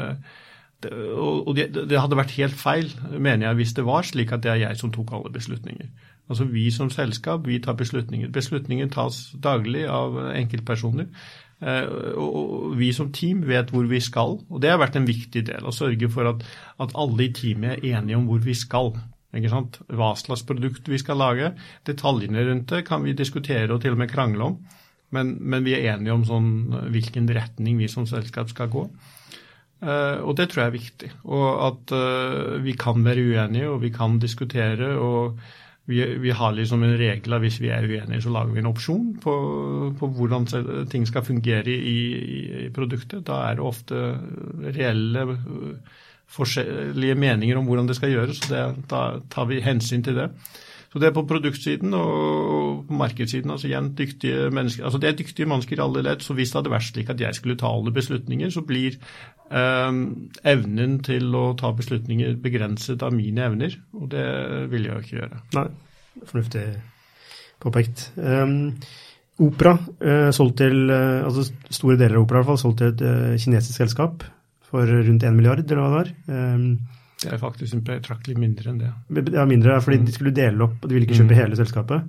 Det hadde vært helt feil, mener jeg, hvis det var slik at det jeg som tok alle beslutninger. Altså vi som selskap, vi tar beslutninger. Beslutninger tas daglig av enkeltpersoner, og vi som team vet hvor vi skal, og det har vært en viktig del, å sørge for at alle i teamet enige om hvor vi skal. Ikke sant? Hva slags produkt vi skal lage, detaljene rundt det kan vi diskutere og til og med krangle om, men vi enige om hvilken retning vi som selskap skal gå. Og det tror jeg viktig, og at vi kan være uenige, og vi kan diskutere, og vi har liksom en regel at hvis vi uenige, så lager vi en opsjon på hvordan ting skal fungere i produktet. Da det ofte reelle forskjellige meninger om hvordan det skal gjøres, så da tar vi hensyn til det. Så det på produktsiden og på markedssiden, altså igjen dyktige mennesker, altså det dyktige mennesker i alle ledd, så hvis det hadde vært slik at jeg skulle ta alle beslutninger, så blir evnen til å ta beslutninger begrenset av mine evner, og det vil jeg ikke gjøre. Nei, fornuftig påpekt. Opera, solgt til, altså store deler av Opera i hvert fall, solgt til et kinesisk selskap for rundt 1 milliard, eller hva det var. Det faktisk betraktelig mindre enn det. Ja, mindre, fordi de skulle dele opp, og de ville ikke kjøpe hele selskapet.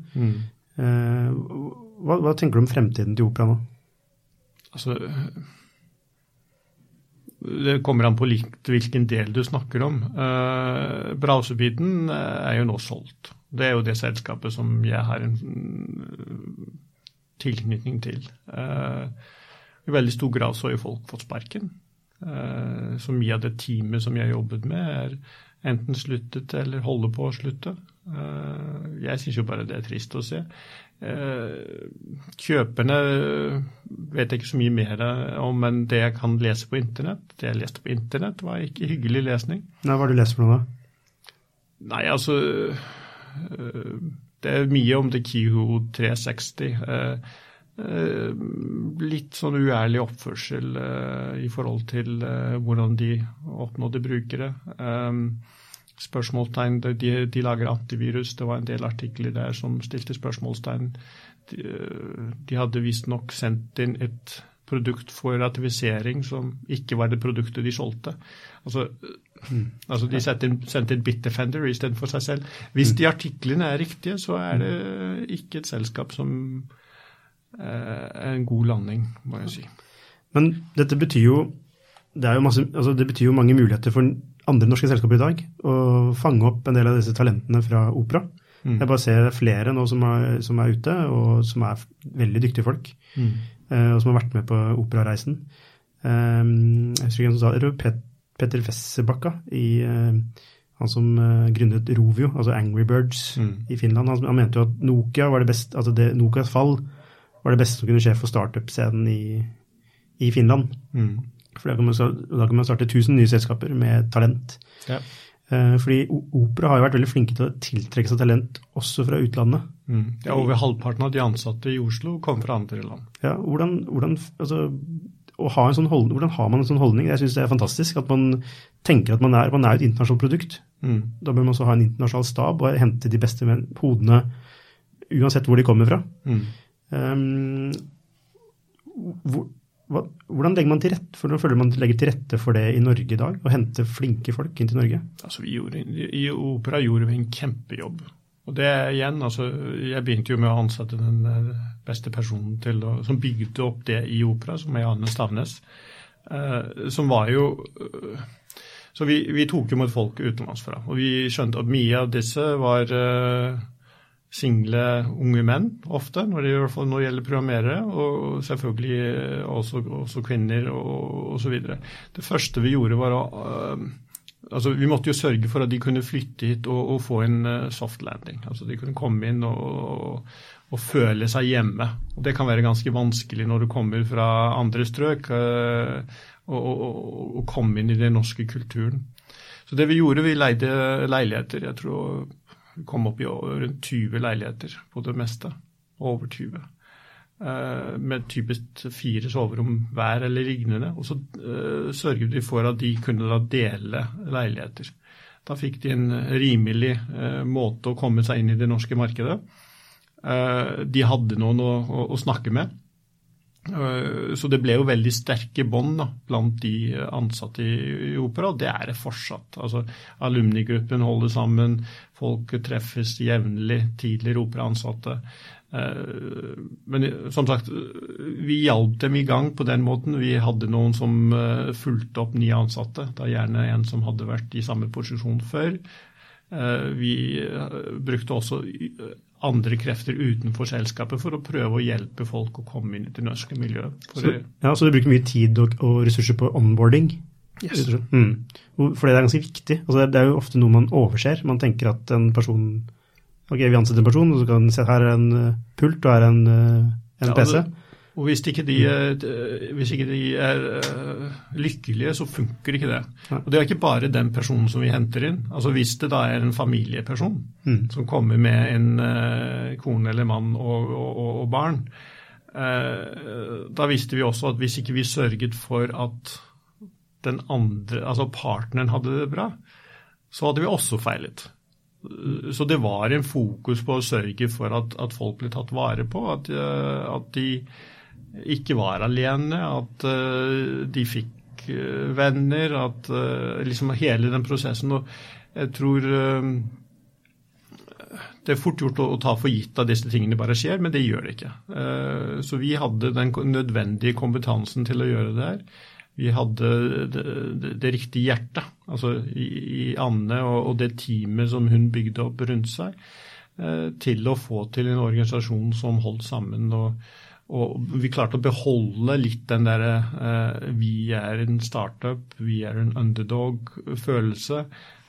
Hva tenker du om fremtiden til Opera nå? Altså, det kommer an på hvilken del du snakker om. Browserbiten jo nå solgt. Det jo det selskapet som jeg har en tilknytning til. I veldig stor grad så har jo folk fått sparken. Så mye av det teamet som jeg jobbet med enten sluttet eller holder på å slutte. Jeg synes jo bare det trist å se. Kjøperne vet jeg ikke så mye mer om enn det jeg kan lese på internett. Det jeg leste på internett var ikke hyggelig lesning. Nei, hva har du lest for noe da? Nei, altså det mye om det Kiho 360. Litt sånn uærlig oppførsel i forhold til hvordan de oppnådde brukere. Spørsmålstegn, de lager antivirus. Det var en del artikler der som stilte spørsmålstegn. De hadde vist nok sendt inn et produkt for ratifisering som ikke var det produktet de solgte. Altså de sendte inn Bitdefender i stedet for seg selv. Hvis de artiklene riktige, så det ikke et selskap som en god landing, må jeg si. Men dette betyr jo, det betyr jo mange muligheter for andre norske selskaper i dag å fange opp en del av disse talentene fra Opera. Jeg bare ser flere nå som ute, og som veldig dyktige folk, og som har vært med på Opera-reisen. Jeg husker en som sa det, Petter Vessebakka, han som grunnet Rovio, altså Angry Birds i Finland. Han mente jo at Nokia var det beste, altså Nokias fall var det beste som kunne skje for startup-scenen i Finland. For da kan man starte 1000 nye selskaper med talent. Ja. Fordi Opera har jo vært veldig flinke til å tiltrekke seg talent også fra utlandet. Ja, over halvparten av de ansatte i Oslo kom fra andre land. Ja, hvordan har man en sånn holdning? Jeg synes det fantastisk at man tenker at man er et internasjonalt produkt. Da bør man også ha en internasjonal stab og hente de beste hodene uansett hvor de kommer fra. Hvordan legger man til rette for, føler man legger til rette for det i Norge i dag, å hente flinke folk inn til Norge? Altså i Opera gjorde vi en kjempejobb. Og det igjen, jeg begynte jo med å ansette den beste personen som bygde opp det i Opera, som Anne Stavnes, som var jo... Så vi tok imot folk utenlandsfra, og vi skjønte at mye av disse var... single unge menn ofte, når det gjelder programmerere, og selvfølgelig også kvinner og så videre. Det første vi gjorde var vi måtte jo sørge for at de kunne flytte hit og få en soft landing. Altså de kunne komme inn og føle seg hjemme. Og det kan være ganske vanskelig når du kommer fra andre strøk og komme inn i den norske kulturen. Så det vi gjorde, vi leide leiligheter, jeg tror vi kom opp i rundt 20 leiligheter på det meste, over 20, med typisk 4 soverom hver eller lignende, og så sørget vi for at de kunne da dele leiligheter. Da fikk de en rimelig måte å komme seg inn i det norske markedet. De hadde noen å snakke med, så det ble jo veldig sterke bånd blant de ansatte i Opera, og det det fortsatt. Altså, alumnigruppen holder sammen, folk treffes jevnlig, tidligere Opera-ansatte. Men som sagt, vi hjalp dem i gang på den måten. Vi hadde noen som fulgte opp nye ansatte, da gjerne en som hadde vært i samme posisjon før. Vi brukte også andre krefter utenfor selskapet for å prøve å hjelpe folk å komme inn i det norske miljøet. Så du bruker mye tid og ressurser på onboarding? Yes. For det ganske viktig. Altså det jo ofte noe man overser. Man tenker at en person, ok, vi ansetter en person, og så kan man se her en pult, og her en PC. Og hvis ikke de lykkelige, så funker ikke det. Ja. Og det ikke bare den personen som vi henter inn. Altså hvis det da en familieperson som kommer med en kone eller mann og barn, da visste vi også at hvis ikke vi sørget for at den andre, altså partneren hadde det bra, så hadde vi også feilet. Så det var en fokus på å sørge for at folk ble tatt vare på, at de ikke var alene, at de fikk venner, at liksom hele den prosessen, og jeg tror det fort gjort å ta for gitt at disse tingene bare skjer, men det gjør det ikke. Så vi hadde den nødvendige kompetansen til å gjøre det her. Vi hadde det riktige hjertet, altså i Anne og det teamet som hun bygde opp rundt seg, til å få til en organisasjon som holdt sammen Og vi klarte å beholde litt den der vi en startup, vi en underdog-følelse.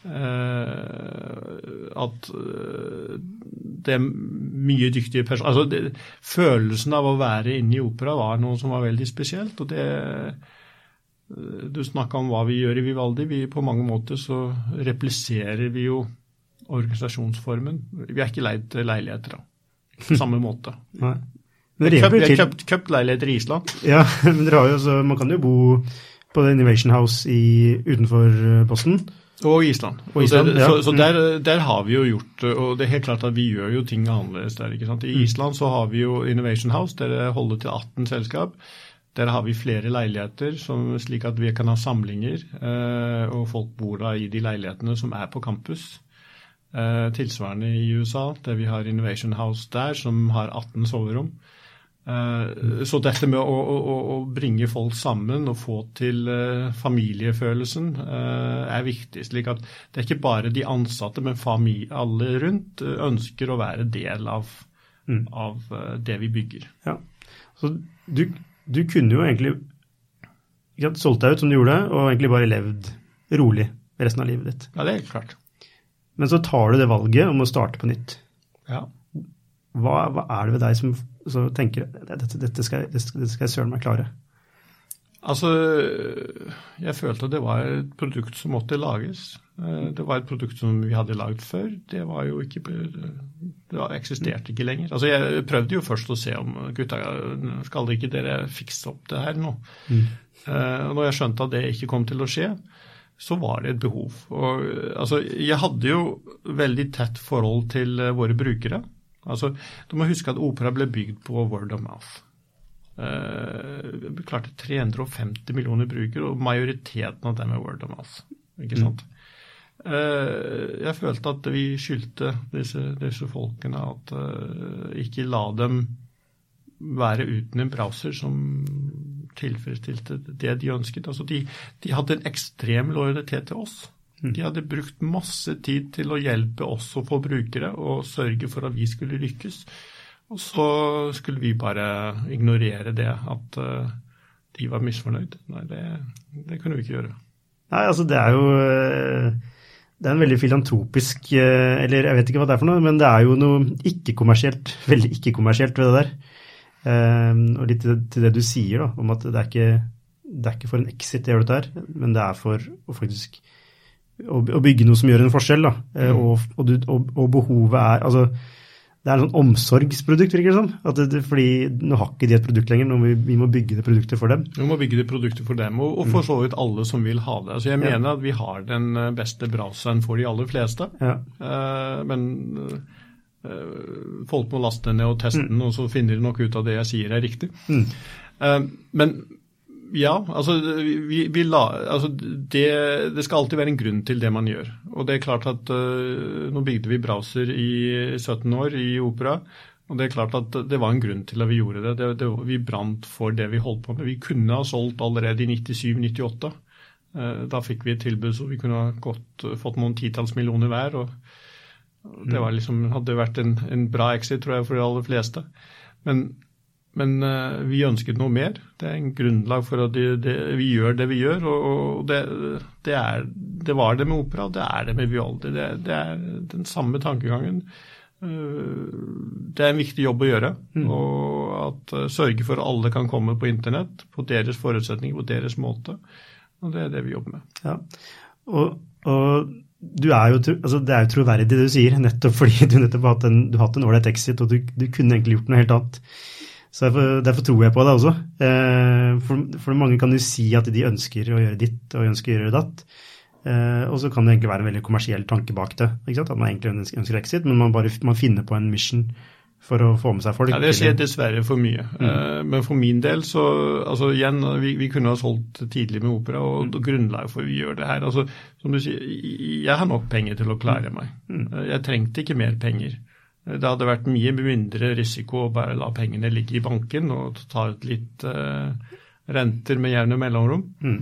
At det mye dyktige personer, altså følelsen av å være inne i opera var noe som var veldig spesielt, og det du snakket om hva vi gjør i Vivaldi, på mange måter så repliserer vi jo organisasjonsformen. Vi ikke leid leiligheter da, på samme måte. Nei. Vi har kjøpt leiligheter i Island. Ja, men dere har jo så, man kan jo bo på det Innovation House utenfor Boston. Og Island. Så der har vi jo gjort, og det helt klart at vi gjør jo ting annerledes der, ikke sant? I Island så har vi jo Innovation House, der det holder til 18 selskap. Der har vi flere leiligheter, slik at vi kan ha samlinger, og folk bor da i de leilighetene som på campus. Tilsvarende i USA, der vi har Innovation House der, som har 18 soverom. Så dette med å bringe folk sammen og få til familiefølelsen viktig, slik at det ikke bare de ansatte, men alle rundt ønsker å være del av det vi bygger. Ja, så du kunne jo egentlig solgt deg ut som du gjorde, og egentlig bare levd rolig resten av livet ditt. Ja, det klart. Men så tar du det valget om å starte på nytt. Ja. Hva det ved deg som så tenker dette skal jeg søren meg klare? Altså, jeg følte at det var et produkt som måtte lages. Det var et produkt som vi hadde laget før. Det var jo ikke, det eksisterte ikke lenger. Altså, jeg prøvde jo først å se om gutta, skal ikke dere fikse opp det her nå? Og når jeg skjønte at det ikke kom til å skje, så var det et behov. Og, altså, jeg hadde jo veldig tett forhold til våre brukere. Altså, du må huske at opera ble bygd på word of mouth. Vi klarte 350 millioner brukere, og majoriteten av dem word of mouth. Ikke sant? Jeg følte at vi skyldte disse folkene at ikke la dem være uten en browser som tilfredsstilte det de ønsket. Altså, de hadde en ekstrem lojalitet til oss. De hadde brukt masse tid til å hjelpe oss å få brukere og sørge for at vi skulle lykkes. Og så skulle vi bare ignorere det at de var misfornøyd. Nei, det kunne vi ikke gjøre. Nei, altså det jo det en veldig filantropisk, eller jeg vet ikke hva det for noe, men det jo noe ikke-kommersielt, veldig ikke-kommersielt ved det der. Og litt til det du sier da, om at det ikke for en exit det gjør dette her, men det for å faktisk å bygge noe som gjør en forskjell da, og behovet altså det en sånn omsorgsprodukt, virker det som, fordi nå har ikke de et produkt lenger, vi må bygge det produktet for dem. Vi må bygge det produktet for dem, og for så vidt alle som vil ha det. Altså jeg mener at vi har den beste browseren for de aller fleste, men folk må laste den ned og teste den, og så finner de nok ut av det jeg sier riktig. Men ja, altså, det skal alltid være en grunn til det man gjør. Og det klart at nå bygde vi browser i 17 år i opera, og det klart at det var en grunn til at vi gjorde det. Vi brant for det vi holdt på med. Vi kunne ha solgt allerede i 97-98. Da fikk vi et tilbud, så vi kunne ha fått noen titalls millioner hver, og det var hadde vært en bra exit, tror jeg, for de aller fleste. Men vi ønsket noe mer. Det en grunnlag for at vi gjør det vi gjør, og det var det med opera, og det det med Vivaldi. Det den samme tankegangen. Det en viktig jobb å gjøre, og at sørge for at alle kan komme på internett, på deres forutsetninger, på deres måte. Og det det vi jobber med. Ja, og det jo troverdig det du sier, nettopp fordi du nettopp har hatt en ålreit exit, og du kunne egentlig gjort noe helt annet. Så derfor tror jeg på det også. For mange kan jo si at de ønsker å gjøre ditt og ønsker å gjøre datt. Og så kan det egentlig være en veldig kommersiell tanke bak det. Ikke sant? At man egentlig ønsker exit, men man finner på en mission for å få med seg folk. Ja, det skjer dessverre for mye. Men for min del, så altså igjen, vi kunne ha solgt tidlig med opera, og grunnlaget for vi gjør det her. Altså, som du sier, jeg har nok penger til å klare meg. Jeg trengte ikke mer penger. Det hadde vært mye mindre risiko å bare la pengene ligge i banken og ta ut litt renter med jevne mellomrom.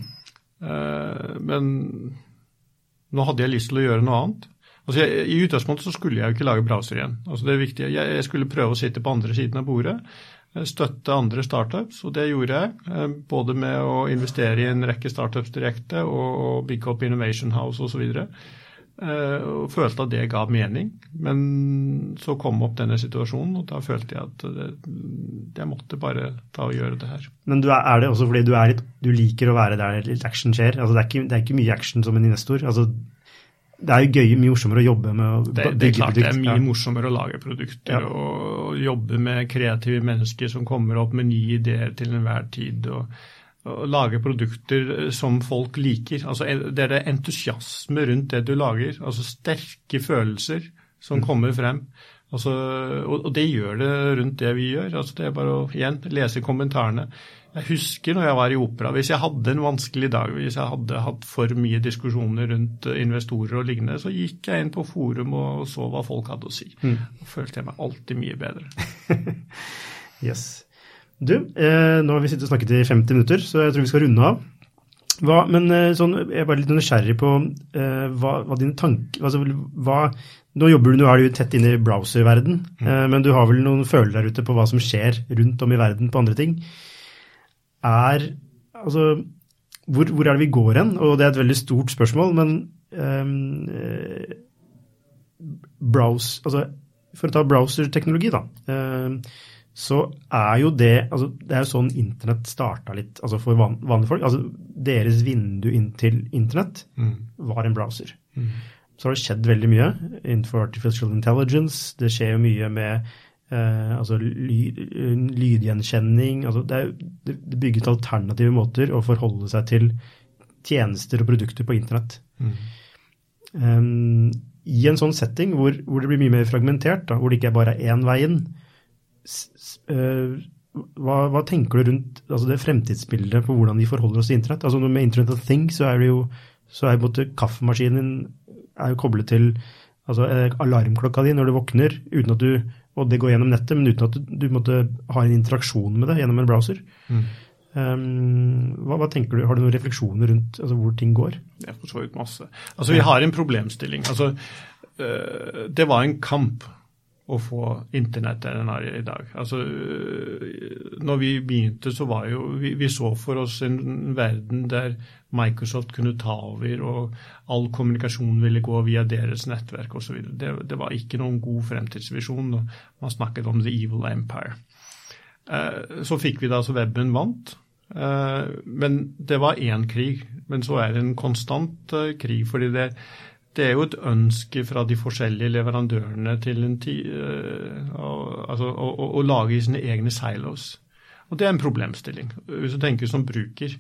Men nå hadde jeg lyst til å gjøre noe annet. Altså I utgangspunktet så skulle jeg jo ikke lage browser igjen. Altså det viktige. Jeg skulle prøve å sitte på andre siden av bordet støtte andre startups, og det gjorde jeg, både med å investere i en rekke startups direkte og bygge opp Innovation House og så videre. Og følte at det ga mening, men så kom opp denne situasjonen, og da følte jeg at jeg måtte bare ta og gjøre det her. Men er det også fordi du liker å være der litt action skjer? Altså det er ikke mye action som en investor, altså det jo gøy, mye morsommere å jobbe med å bygge produkter. Det klart, det mye morsommere å lage produkter og jobbe med kreative mennesker som kommer opp med nye ideer til enhver tid og lage produkter som folk liker. Altså, det det entusiasme rundt det du lager, altså sterke følelser som kommer frem. Altså, og det gjør det rundt det vi gjør. Altså, det bare å igjen lese kommentarene. Jeg husker når jeg var i Opera, hvis jeg hadde en vanskelig dag, hvis jeg hadde hatt for mye diskusjoner rundt investorer og lignende, så gikk jeg inn på forum og så hva folk hadde å si. Og følte jeg meg alltid mye bedre. Yes. Du, nå har vi sittet og snakket i 50 minutter, så jeg tror vi skal runde av. Jeg er bare litt nysgjerrig på hva dine tanker, altså nå er du tett inne i browserverden, men du har vel noen følelser der ute på hva som skjer rundt om i verden på andre ting. Hvor det vi går hen? Og det et veldig stort spørsmål, men for å ta browser-teknologi da, så jo det jo sånn internett startet litt, altså for vanlige folk, altså deres vindu inn til internett var en browser. Så har det skjedd veldig mye innenfor artificial intelligence, det skjer jo mye med lydgjenkjenning, altså det bygget alternative måter å forholde seg til tjenester og produkter på internett. I en sånn setting hvor det blir mye mer fragmentert, da, hvor det ikke bare én vei inn, hva tenker du rundt det fremtidsbildet på hvordan vi forholder oss til internett? Altså med Internet of Things så det jo kaffemaskinen jo koblet til alarmklokka di når du våkner, uten at og det går gjennom nettet, men uten at du måtte ha en interaksjon med det gjennom en browser. Hva tenker du? Har du noen refleksjoner rundt hvor ting går? Det for så vidt masse. Vi har en problemstilling. Det var en kamp å få internett der den i dag. Når vi begynte, så var vi så for oss en verden der Microsoft kunne ta over, og all kommunikasjon ville gå via deres nettverk og så videre. Det var ikke noen god fremtidsvisjon, og man snakket om the evil empire. Så fikk vi da webben vant, men det var en krig, men så det en konstant krig, fordi det jo et ønske fra de forskjellige leverandørene til en tid, å lage sine egne silos. Og det en problemstilling, hvis du tenker som bruker.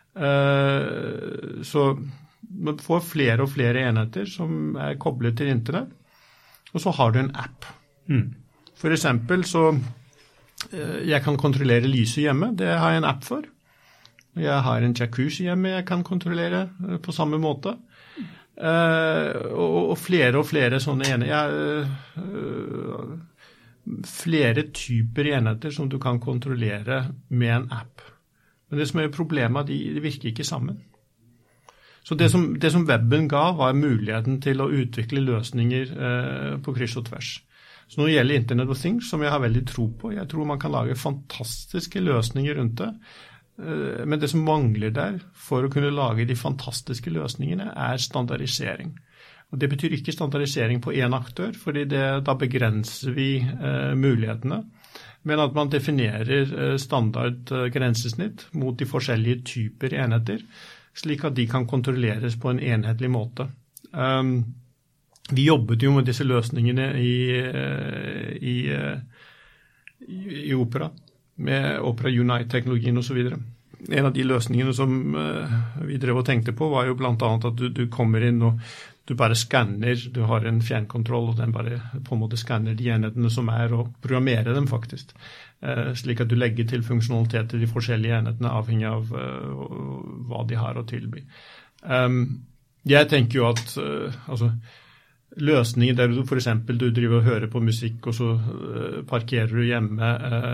Så man får flere og flere enheter som koblet til internett, og så har du en app. For eksempel så jeg kan kontrollere lyset hjemme, det har jeg en app for. Jeg har en jacuzzi hjemme jeg kan kontrollere på samme måte. Og flere sånne enheter, flere typer enheter som du kan kontrollere med en app. Men det som problemet, de virker ikke sammen. Så det som webben ga, var muligheten til å utvikle løsninger på kryss og tvers. Så når det gjelder Internet of Things, som jeg har veldig tro på, jeg tror man kan lage fantastiske løsninger rundt det, men det som mangler der for å kunne lage de fantastiske løsningene standardisering. Og det betyr ikke standardisering på en aktør, fordi da begrenser vi mulighetene, men at man definerer standard grensesnitt mot de forskjellige typer enheter, slik at de kan kontrolleres på en enhetlig måte. Vi jobbet jo med disse løsningene i Opera, med Opera Unite-teknologien og så videre. En av de løsningene som vi drev og tenkte på var jo blant annet at du kommer inn og du bare skanner, du har en fjernkontroll og den bare på en måte skanner de enhetene som og programmerer dem faktisk. Slik at du legger til funksjonalitet til de forskjellige enhetene avhengig av hva de har å tilby. Jeg tenker jo at løsninger der du for eksempel du driver og hører på musikk og så parkerer du hjemme,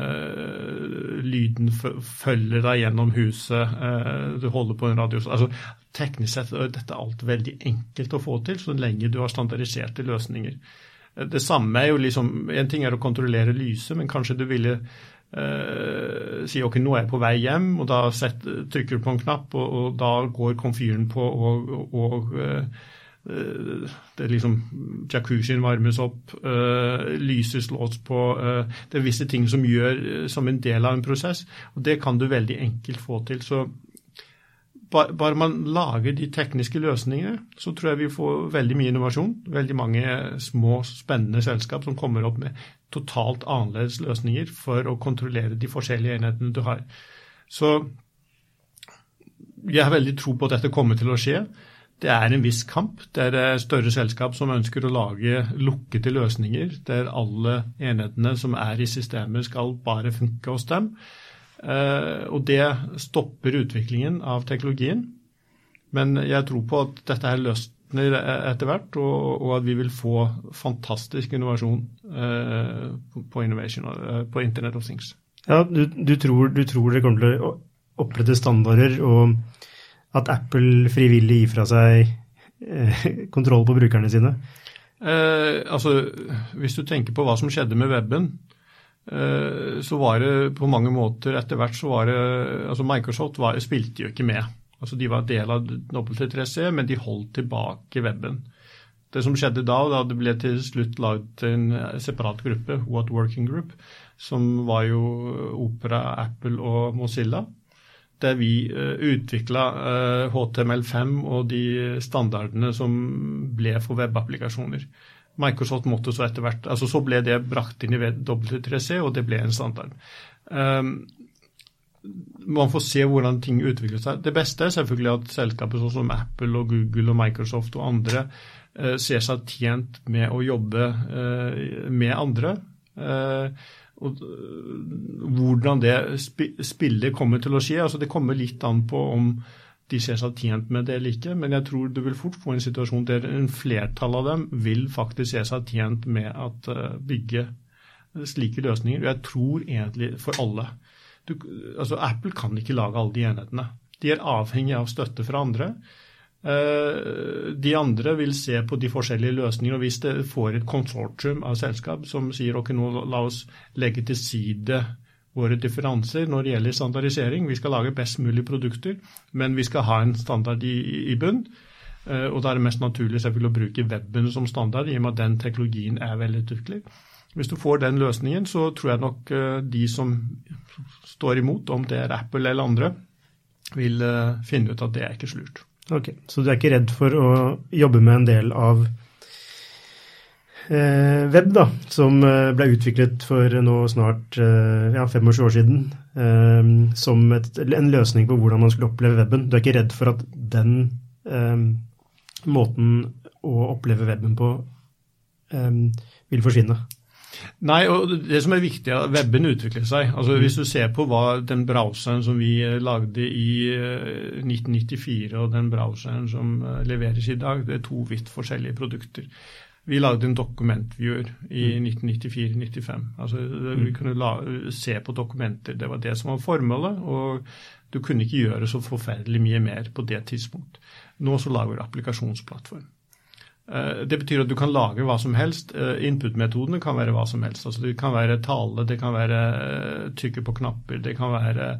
lyden følger deg gjennom huset, du holder på en radio, teknisk sett dette alt veldig enkelt å få til så lenge du har standardiserte løsninger. Det samme jo en ting å kontrollere lyset, men kanskje du ville sier ok, nå er jeg på vei hjem, og da trykker du på en knapp, og da går komfyren på, og det liksom jacuzzien varmes opp, lyset slås på, det visse ting som gjør som en del av en prosess, og det kan du veldig enkelt få til, så bare man lager de tekniske løsningene, så tror jeg vi får veldig mye innovasjon, veldig mange små, spennende selskap som kommer opp med totalt annerledes løsninger for å kontrollere de forskjellige enhetene du har. Så jeg har veldig tro på at dette kommer til å skje. Det er en viss kamp. Det er større selskap som ønsker å lage lukkede løsninger, der alle enhetene som er i systemet skal bare funke hos dem. Og det stopper utviklingen av teknologien, men jeg tror på at dette her løsner etter hvert, og at vi vil få fantastisk innovasjon på innovation, på Internet of Things. Ja, du tror det kommer til å opprette standarder, og at Apple frivillig gir fra seg kontroll på brukerne sine? Altså, hvis du tenker på hva som skjedde med webben, så var det på mange måter etter hvert så var det, altså Microsoft spilte jo ikke med. Altså de var del av W3C, men de holdt tilbake webben. Det som skjedde da det ble til slutt laget en separat gruppe, What Working Group, som var jo Opera, Apple og Mozilla, der vi utviklet HTML5 og de standardene som ble for webapplikasjoner. Microsoft måtte så etter hvert, altså så ble det brakt inn i W3C, og det ble en standard. Man får se hvordan ting utvikler seg. Det beste er selvfølgelig at selskaper sånn som Apple og Google og Microsoft og andre ser seg tjent med å jobbe med andre. Og hvordan det spillet kommer til å skje, altså det kommer litt an på om de ser seg tjent med det eller ikke, men jeg tror du vil fort få en situasjon der en flertall av dem vil faktisk se seg tjent med at bygge slike løsninger. Og jeg tror egentlig for alle. Altså Apple kan ikke lage alle de enhetene. De er avhengige av støtte fra andre. De andre vil se på de forskjellige løsningene, og hvis det får et konsortium av selskap som sier, ok, nå la oss legge til side våre differanser når det gjelder standardisering. Vi skal lage best mulig produkter, men vi skal ha en standard i bunn. Og da er det mest naturlig selvfølgelig å bruke webben som standard, i og med at den teknologien er veldig utviklet. Hvis du får den løsningen, så tror jeg nok de som står imot, om det er Apple eller andre, vil finne ut at det er ikke slurt. Ok, så du er ikke redd for å jobbe med en del av web da, som ble utviklet for nå snart 25 år siden, som en løsning på hvordan man skulle oppleve webben. Du er ikke redd for at den måten å oppleve webben på vil forsvinne? Nei, og det som er viktig er at webben utvikler seg. Altså hvis du ser på hva den browseren som vi lagde i 1994 og den browseren som leveres i dag, det er to vidt forskjellige produkter. Vi lagde en dokumentviewer i 1994-95. Altså, vi kunne se på dokumenter. Det var det som var formålet, og du kunne ikke gjøre så forferdelig mye mer på det tidspunkt. Nå så lager vi applikasjonsplattform. Det betyr at du kan lage hva som helst. Input-metodene kan være hva som helst. Altså, det kan være tale, det kan være trykke på knapper, det kan være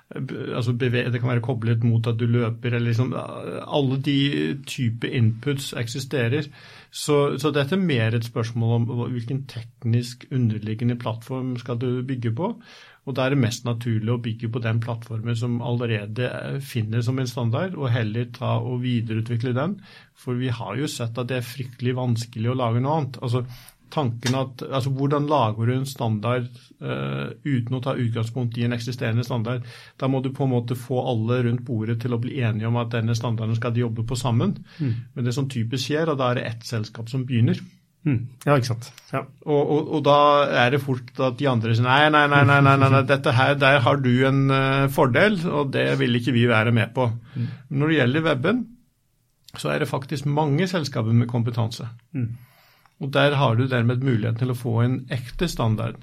det kan være koblet mot at du løper, eller liksom, alle de type inputs eksisterer. Så dette er mer et spørsmål om hvilken teknisk underliggende plattform skal du bygge på, og da er det mest naturlig å bygge på den plattformen som allerede finner som en standard, og heller ta og videreutvikle den, for vi har jo sett at det er fryktelig vanskelig å lage noe annet. Altså tanken at, altså hvordan lager du en standard uten å ta utgangspunkt i en eksisterende standard? Da må du på en måte få alle rundt bordet til å bli enige om at denne standarden skal de jobbe på sammen. Men det som typisk skjer, da er det ett selskap som begynner. Ja, ikke sant. Ja. Og da er det fort at de andre sier, nei, dette her, der har du en fordel, og det vil ikke vi være med på. Når det gjelder webben, så er det faktisk mange selskaper med kompetanse. Og der har du dermed mulighet til å få en ekte standard.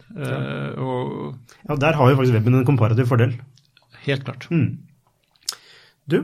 Ja, der har jo faktisk webben en komparativ fordel. Helt klart. Du,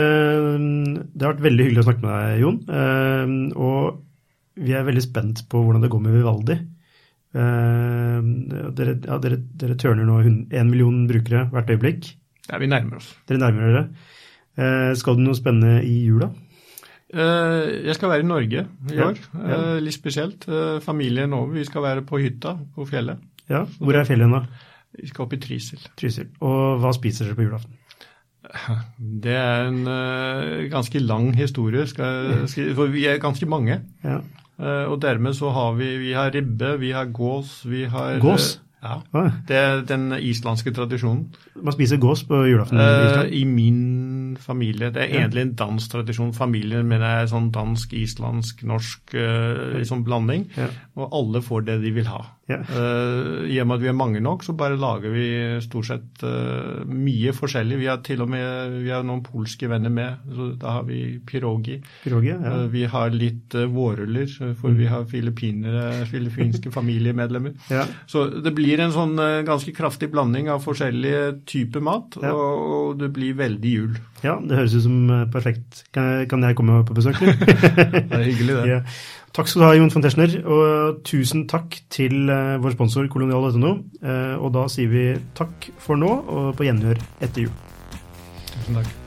det har vært veldig hyggelig å snakke med deg, Jon. Og vi er veldig spent på hvordan det går med Vivaldi. Dere tørner nå 1 million brukere hvert øyeblikk. Ja, vi nærmer oss. Dere nærmer dere. Skal du noe spennende i jula? Jeg skal være i Norge i år, litt spesielt. Familien over, vi skal være på hytta på fjellet. Ja, hvor fjellet da? Vi skal opp i Trysil. Og hva spiser dere på julaften? Det en ganske lang historie, for vi ganske mange. Ja. Og dermed så har vi har ribbe, vi har gås, vi har... Gås? Ja, det den islandske tradisjonen. Man spiser gås på julaften? I min familie. Det egentlig en dansk tradisjon. Familien min sånn dansk, islandsk, norsk liksom blanding. Ja. Og alle får det de vil ha. Ja. I og med at vi mange nok, så bare lager vi stort sett mye forskjellig. Vi har til og med noen polske venner med. Så da har vi pierogi. Vi har litt vårruller, for vi har filippinske familiemedlemmer. Ja. Så det blir en sånn ganske kraftig blanding av forskjellige typer mat, og det blir veldig jul. Ja, det høres ut som perfekt. Kan jeg komme på besøk? Det hyggelig det. Ja. Takk skal du ha, Jon von Tetzschner, og tusen takk til vår sponsor Kolonial.no, og da sier vi takk for nå, og på gjenhør etter jul. Tusen takk.